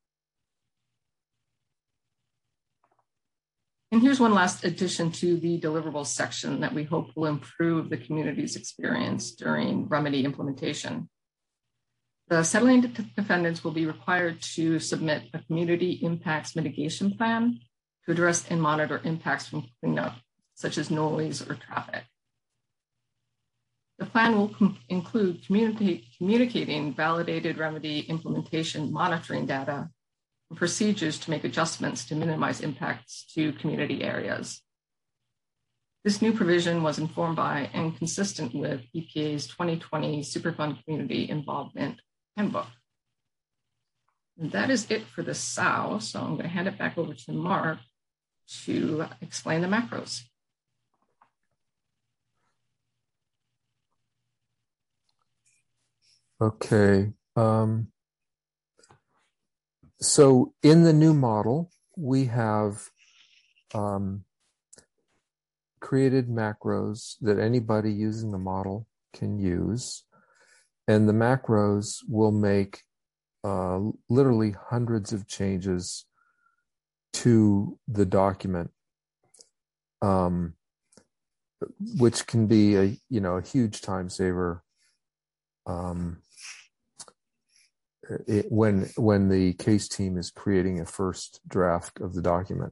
C: And here's one last addition to the deliverables section that we hope will improve the community's experience during remedy implementation. The settling defendants will be required to submit a community impacts mitigation plan to address and monitor impacts from cleanup, such as noise or traffic. The plan will include communicating validated remedy implementation monitoring data and procedures to make adjustments to minimize impacts to community areas. This new provision was informed by and consistent with EPA's 2020 Superfund Community Involvement Handbook. And that is it for the SOW. So I'm going to hand it back over to Mark to explain the macros.
D: Okay. So in the new model, we have created macros that anybody using the model can use. And the macros will make literally hundreds of changes to the document, which can be a huge time saver when the case team is creating a first draft of the document.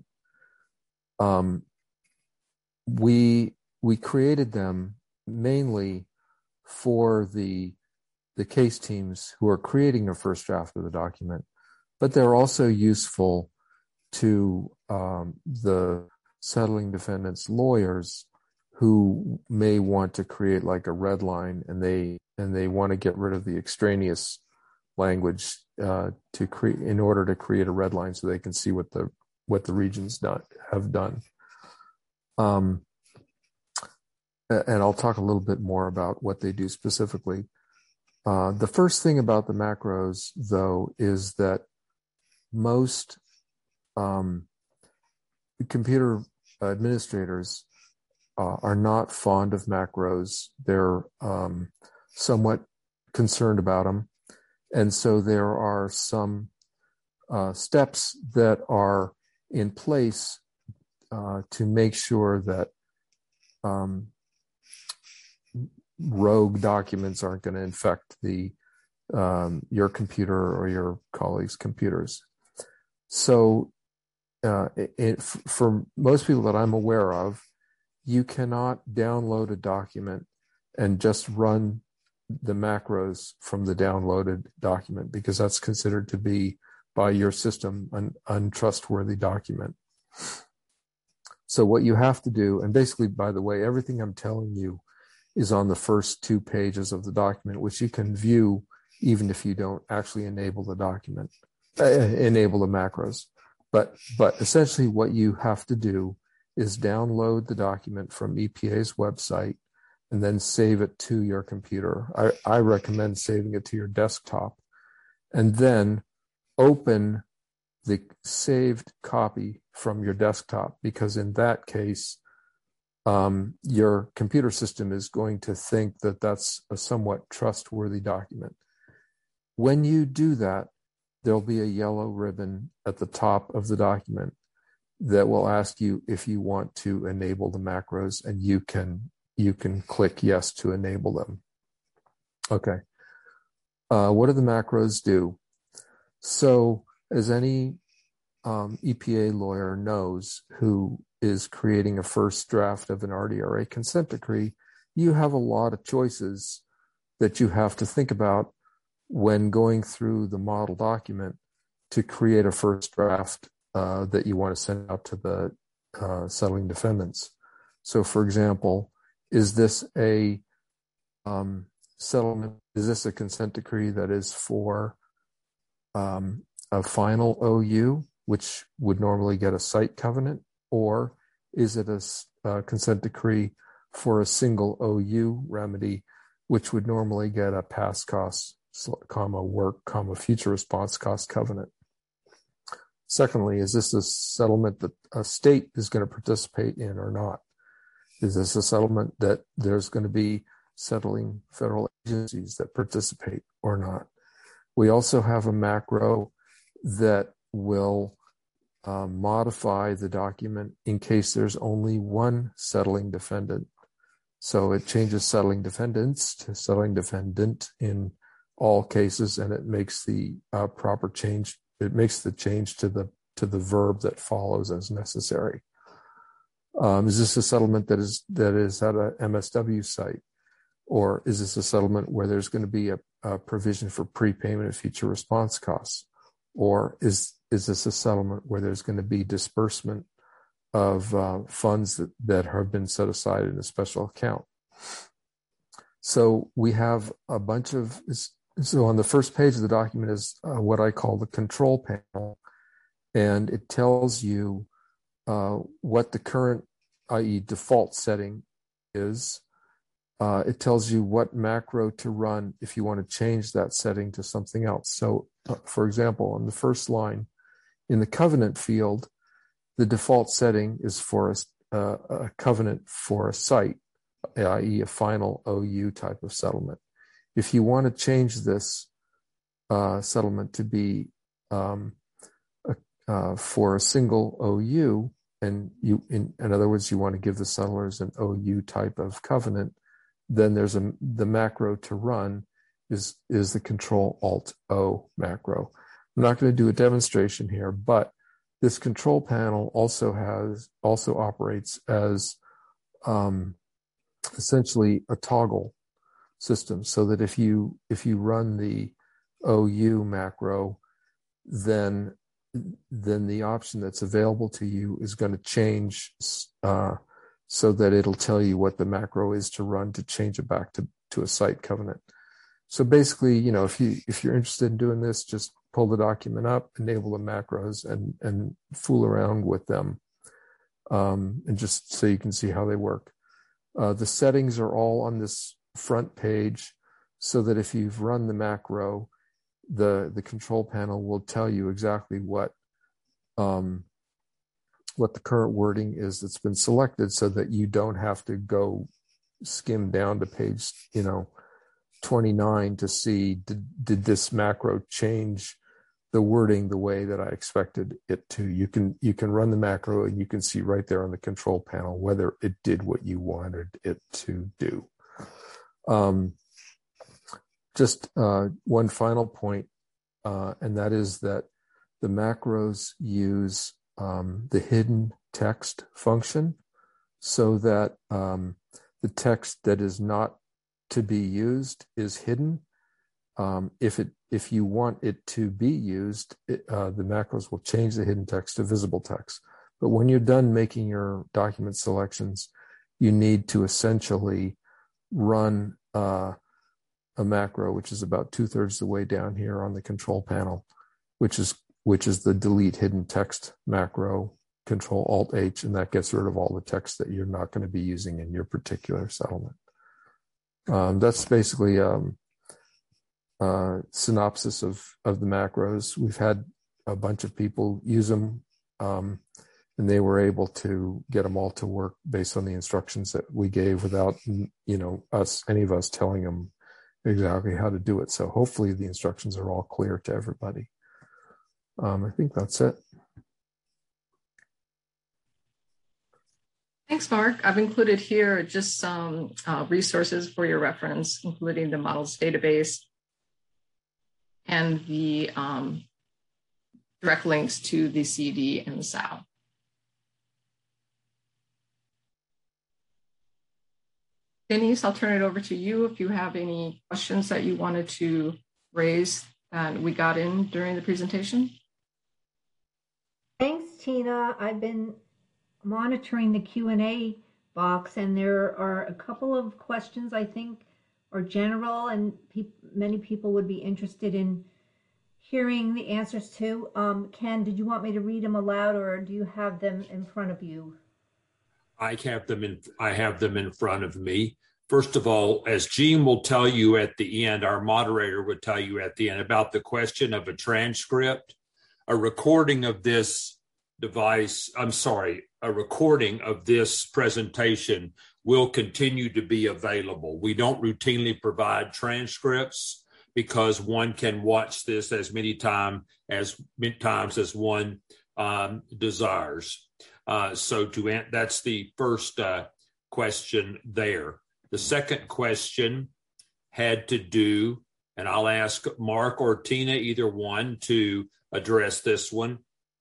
D: We created them mainly for the case teams who are creating a first draft of the document, but they're also useful to the settling defendants' lawyers who may want to create like a red line, and they want to get rid of the extraneous language in order to create a red line so they can see what the regions have done. And I'll talk a little bit more about what they do specifically. The first thing about the macros, though, is that most computer administrators are not fond of macros. They're somewhat concerned about them. And so there are some steps that are in place to make sure that rogue documents aren't going to infect your computer or your colleagues' computers. So for most people that I'm aware of, you cannot download a document and just run the macros from the downloaded document, because that's considered to be, by your system, an untrustworthy document. So what you have to do, and basically, by the way, everything I'm telling you is on the first 2 pages of the document, which you can view even if you don't actually enable the document, enable the macros. But essentially what you have to do is download the document from EPA's website and then save it to your computer. I recommend saving it to your desktop, and then open the saved copy from your desktop, because in that case, your computer system is going to think that that's a somewhat trustworthy document. When you do that, there'll be a yellow ribbon at the top of the document that will ask you if you want to enable the macros, and you can click yes to enable them. Okay. What do the macros do? So, as any EPA lawyer knows who is creating a first draft of an RDRA consent decree, you have a lot of choices that you have to think about when going through the model document to create a first draft that you want to send out to the settling defendants. So, for example, is this a settlement? Is this a consent decree that is for a final OU, which would normally get a site covenant, or is it a consent decree for a single OU remedy, which would normally get a past costs, work, future response cost covenant? Secondly, is this a settlement that a state is going to participate in or not? Is this a settlement that there's going to be settling federal agencies that participate or not? We also have a macro that will modify the document in case there's only one settling defendant. So it changes settling defendants to settling defendant in all cases, and it makes the proper change. It makes the change to the verb that follows as necessary. Is this a settlement that is at a MSW site, or is this a settlement where there's going to be a provision for prepayment of future response costs, or is this a settlement where there's going to be disbursement of funds that have been set aside in a special account? So we have a bunch of. So on the first page of the document is what I call the control panel, and it tells you what the current, i.e. default setting is. It tells you what macro to run if you want to change that setting to something else. So, for example, on the first line, in the covenant field, the default setting is for a covenant for a site, i.e. a final OU type of settlement. If you want to change this settlement to be for a single OU, and in other words, you want to give the settlers an OU type of covenant, then there's the macro to run is the Control-Alt-O macro. I'm not going to do a demonstration here, but this control panel also operates as essentially a toggle system, so that if you run the OU macro, then the option that's available to you is going to change so that it'll tell you what the macro is to run to change it back to a site covenant. So basically, if you're interested in doing this, just pull the document up, enable the macros, and fool around with them, and just so you can see how they work. The settings are all on this front page, so that if you've run the macro, the control panel will tell you exactly what the current wording is that's been selected, so that you don't have to go skim down to page 29 to see did this macro change the wording the way that I expected it to. You can run the macro and you can see right there on the control panel whether it did what you wanted it to do. Just one final point, and that is that the macros use the hidden text function, so that the text that is not to be used is hidden. If you want it to be used, the macros will change the hidden text to visible text. But when you're done making your document selections, you need to essentially run a macro, which is about 2/3 the way down here on the control panel, which is the delete hidden text macro, Control-Alt-H, and that gets rid of all the text that you're not going to be using in your particular settlement. That's basically synopsis of the macros. We've had a bunch of people use them, and they were able to get them all to work based on the instructions that we gave without, any of us telling them exactly how to do it. So hopefully the instructions are all clear to everybody. I think that's it.
C: Thanks, Mark. I've included here just some resources for your reference, including the models database and the direct links to the CD and the SAL. Denise, I'll turn it over to you if you have any questions that you wanted to raise that we got in during the presentation.
E: Thanks, Tina. I've been monitoring the Q&A box, and there are a couple of questions I think are general, and many people would be interested in hearing the answers to. Ken, did you want me to read them aloud, or do you have them in front of you?
B: I have them in front of me. First of all, as Jean will tell you at the end, our moderator would tell you at the end about the question of a transcript, a recording of this a recording of this presentation will continue to be available. We don't routinely provide transcripts because one can watch this as many times as one desires. So that's the first question there. The second question had to do, and I'll ask Mark or Tina, either one, to address this one.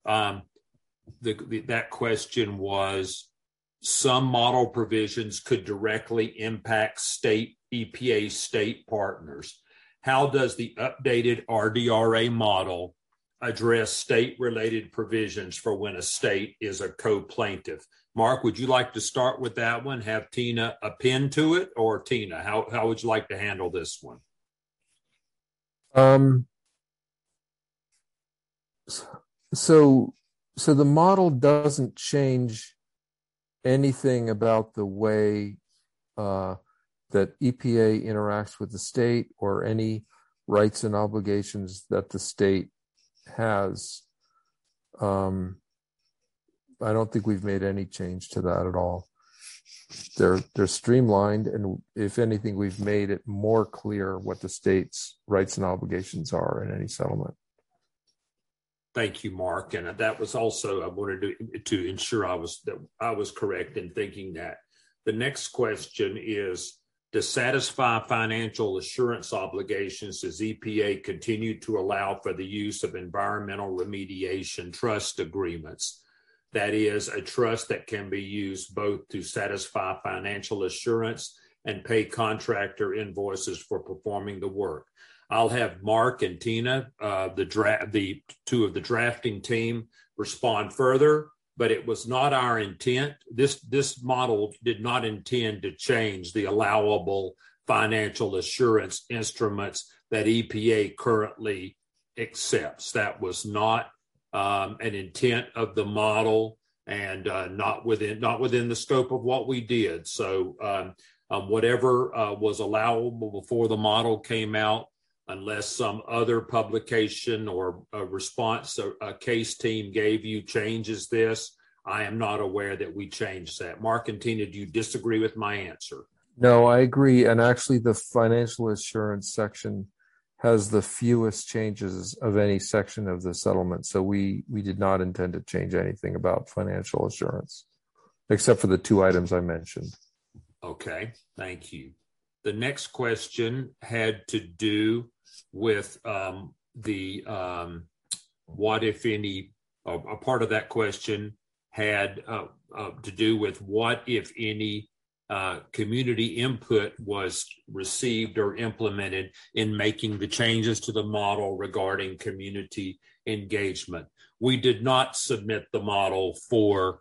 B: That question was, some model provisions could directly impact EPA state partners. How does the updated RDRA model address state-related provisions for when a state is a co-plaintiff? Mark, would you like to start with that one? Have Tina append to it, or Tina, how would you like to handle this one?
D: So the model doesn't change anything about the way that EPA interacts with the state or any rights and obligations that the state has. I don't think we've made any change to that at all. they're streamlined, and if anything, we've made it more clear what the state's rights and obligations are in any settlement.
B: Thank you, Mark. And that was also, I wanted to ensure I was correct in thinking that. The next question is, to satisfy financial assurance obligations, does EPA continue to allow for the use of environmental remediation trust agreements? That is, a trust that can be used both to satisfy financial assurance and pay contractor invoices for performing the work. I'll have Mark and Tina, the two of the drafting team, respond further, but it was not our intent. This model did not intend to change the allowable financial assurance instruments that EPA currently accepts. That was not an intent of the model, and not within the scope of what we did. So whatever was allowable before the model came out, unless some other publication or a response a case team gave you changes this, I am not aware that we changed that. Mark and Tina, do you disagree with my answer?
D: No, I agree. And actually, the financial assurance section has the fewest changes of any section of the settlement. So we did not intend to change anything about financial assurance, except for the two items I mentioned. Okay,
B: thank you. The next question had to do with what, if any, a part of that question had to do with what, if any, community input was received or implemented in making the changes to the model regarding community engagement. We did not submit the model for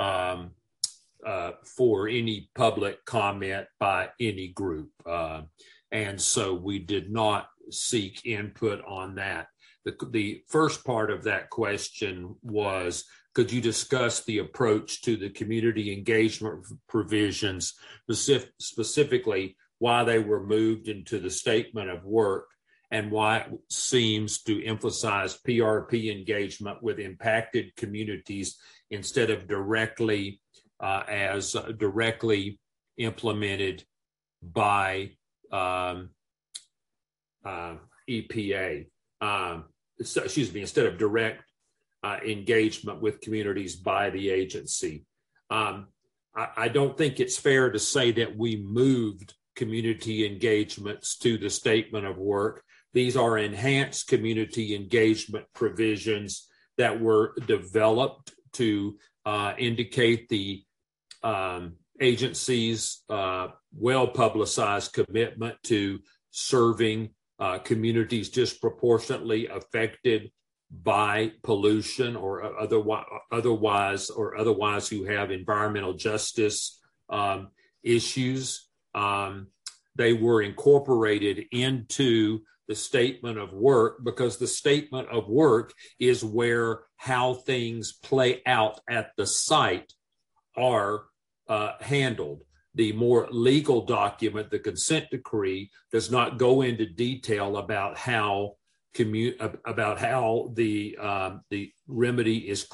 B: any public comment by any group. And so we did not seek input on that. The first part of that question was, could you discuss the approach to the community engagement provisions, specifically why they were moved into the statement of work and why it seems to emphasize PRP engagement with impacted communities instead of directly implemented by EPA. Instead of direct engagement with communities by the agency. I don't think it's fair to say that we moved community engagements to the statement of work. These are enhanced community engagement provisions that were developed to indicate the agency's well-publicized commitment to serving communities disproportionately affected by pollution or otherwise who have environmental justice issues. They were incorporated into the statement of work because the statement of work is where how things play out at the site are handled. The more legal document, the consent decree, does not go into detail about how the remedy is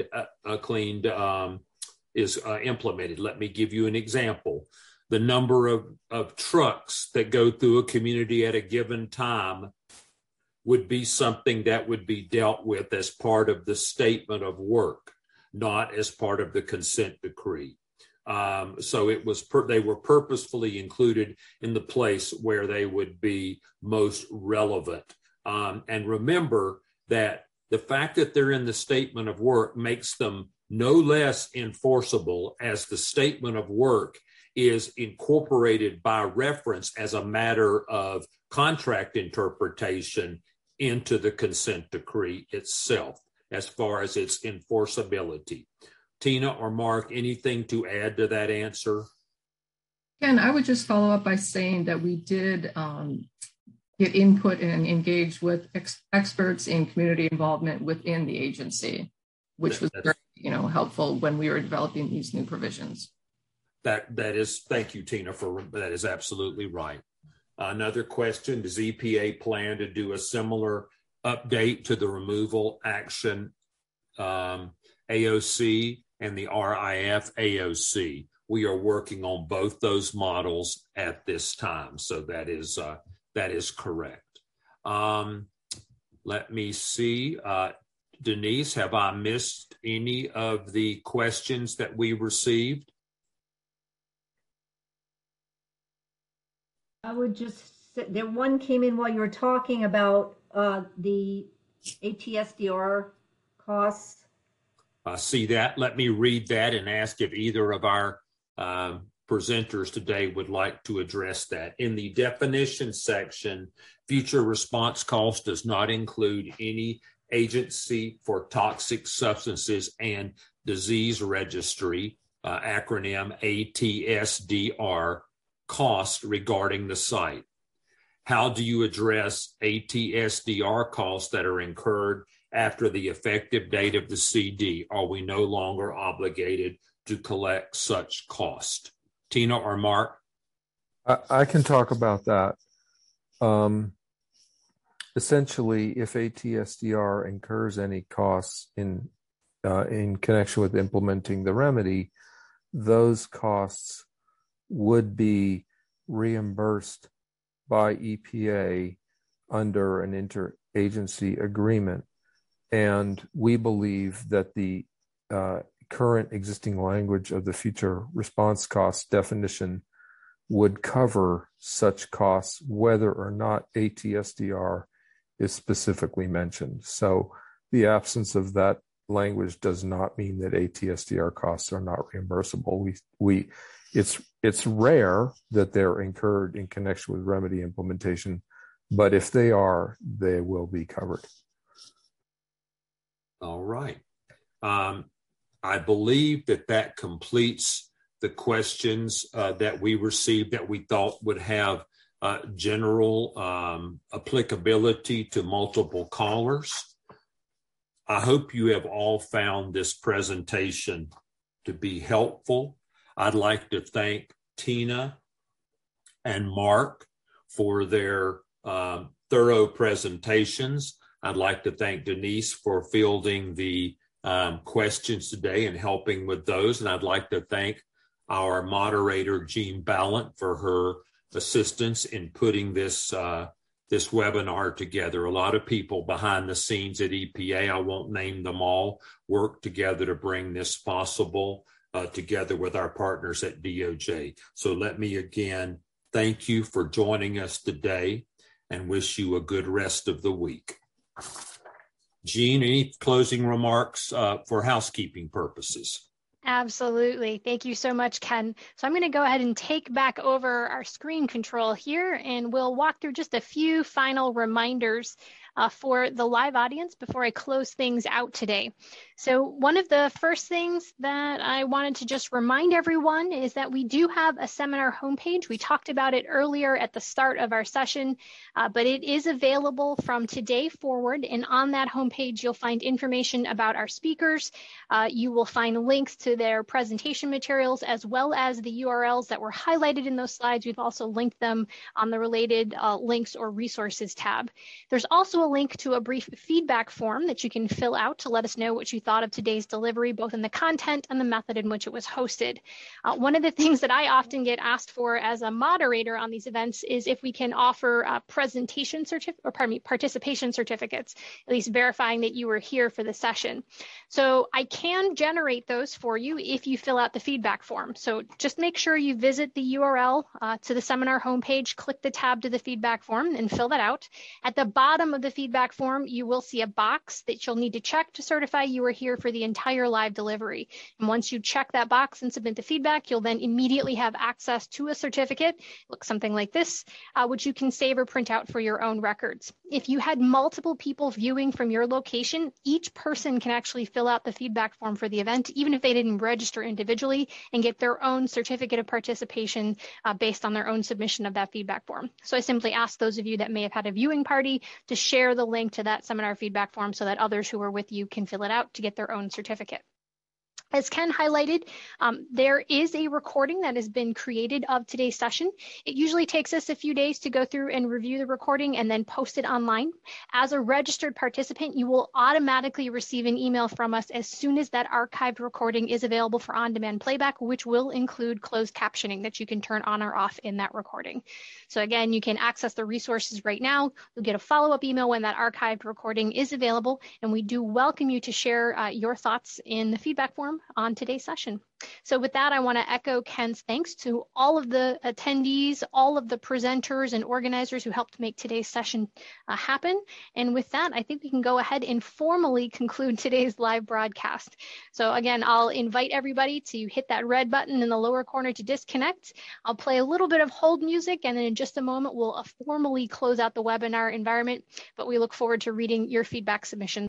B: implemented. Let me give you an example. The number of trucks that go through a community at a given time would be something that would be dealt with as part of the statement of work, not as part of the consent decree. So they were purposefully included in the place where they would be most relevant. And remember that the fact that they're in the statement of work makes them no less enforceable as the statement of work is incorporated by reference as a matter of contract interpretation into the consent decree itself as far as its enforceability. Tina or Mark, anything to add to that answer?
C: Ken, I would just follow up by saying that we did get input and engage with experts in community involvement within the agency, which was very, helpful when we were developing these new provisions.
B: Thank you, Tina, that is absolutely right. Another question, does EPA plan to do a similar update to the removal action AOC and the RIF AOC? we are working on both those models at this time. So that is correct. Let me see. Denise, have I missed any of the questions that we received?
E: I would just say there one came in while you were talking about the ATSDR costs.
B: See that? Let me read that and ask if either of our presenters today would like to address that. In the definition section, future response cost does not include any Agency for Toxic Substances and Disease Registry, acronym ATSDR, costs regarding the site. How do you address ATSDR costs that are incurred after the effective date of the CD? Are we no longer obligated to collect such cost? Tina or Mark?
D: I can talk about that. Essentially, if ATSDR incurs any costs in connection with implementing the remedy, those costs would be reimbursed by EPA under an interagency agreement. And we believe that the current existing language of the future response cost definition would cover such costs, whether or not ATSDR is specifically mentioned. So the absence of that language does not mean that ATSDR costs are not reimbursable. It's rare that they're incurred in connection with remedy implementation, but if they are, they will be covered.
B: All right. I believe that completes the questions that we received that we thought would have general applicability to multiple callers. I hope you have all found this presentation to be helpful. I'd like to thank Tina and Mark for their thorough presentations. I'd like to thank Denise for fielding the questions today and helping with those. And I'd like to thank our moderator, Jean Ballant, for her assistance in putting this webinar together. A lot of people behind the scenes at EPA, I won't name them all, work together to bring this possible together with our partners at DOJ. So let me again thank you for joining us today and wish you a good rest of the week. Jean, any closing remarks for housekeeping purposes?
A: Absolutely. Thank you so much, Ken. So I'm going to go ahead and take back over our screen control here, and we'll walk through just a few final reminders for the live audience before I close things out today. So one of the first things that I wanted to just remind everyone is that we do have a seminar homepage. We talked about it earlier at the start of our session, but it is available from today forward. And on that homepage, you'll find information about our speakers. You will find links to their presentation materials, as well as the URLs that were highlighted in those slides. We've also linked them on the related links or resources tab. There's also a link to a brief feedback form that you can fill out to let us know what you thought of today's delivery, both in the content and the method in which it was hosted. One of the things that I often get asked for as a moderator on these events is if we can offer participation certificates, at least verifying that you were here for the session. So I can generate those for you if you fill out the feedback form. So just make sure you visit the URL to the seminar homepage, click the tab to the feedback form and fill that out. At the bottom of the feedback form, you will see a box that you'll need to check to certify you were here for the entire live delivery. And once you check that box and submit the feedback, you'll then immediately have access to a certificate. It looks something like this, which you can save or print out for your own records. If you had multiple people viewing from your location, each person can actually fill out the feedback form for the event, even if they didn't register individually, and get their own certificate of participation based on their own submission of that feedback form. So I simply ask those of you that may have had a viewing party to share the link to that seminar feedback form so that others who are with you can fill it out to get their own certificate. As Ken highlighted, there is a recording that has been created of today's session. It usually takes us a few days to go through and review the recording and then post it online. As a registered participant, you will automatically receive an email from us as soon as that archived recording is available for on-demand playback, which will include closed captioning that you can turn on or off in that recording. So again, you can access the resources right now. You'll get a follow-up email when that archived recording is available, and we do welcome you to share your thoughts in the feedback form on today's session. So with that, I want to echo Ken's thanks to all of the attendees, all of the presenters and organizers who helped make today's session happen. And with that, I think we can go ahead and formally conclude today's live broadcast. So again, I'll invite everybody to hit that red button in the lower corner to disconnect. I'll play a little bit of hold music, and then in just a moment, we'll formally close out the webinar environment. But we look forward to reading your feedback submissions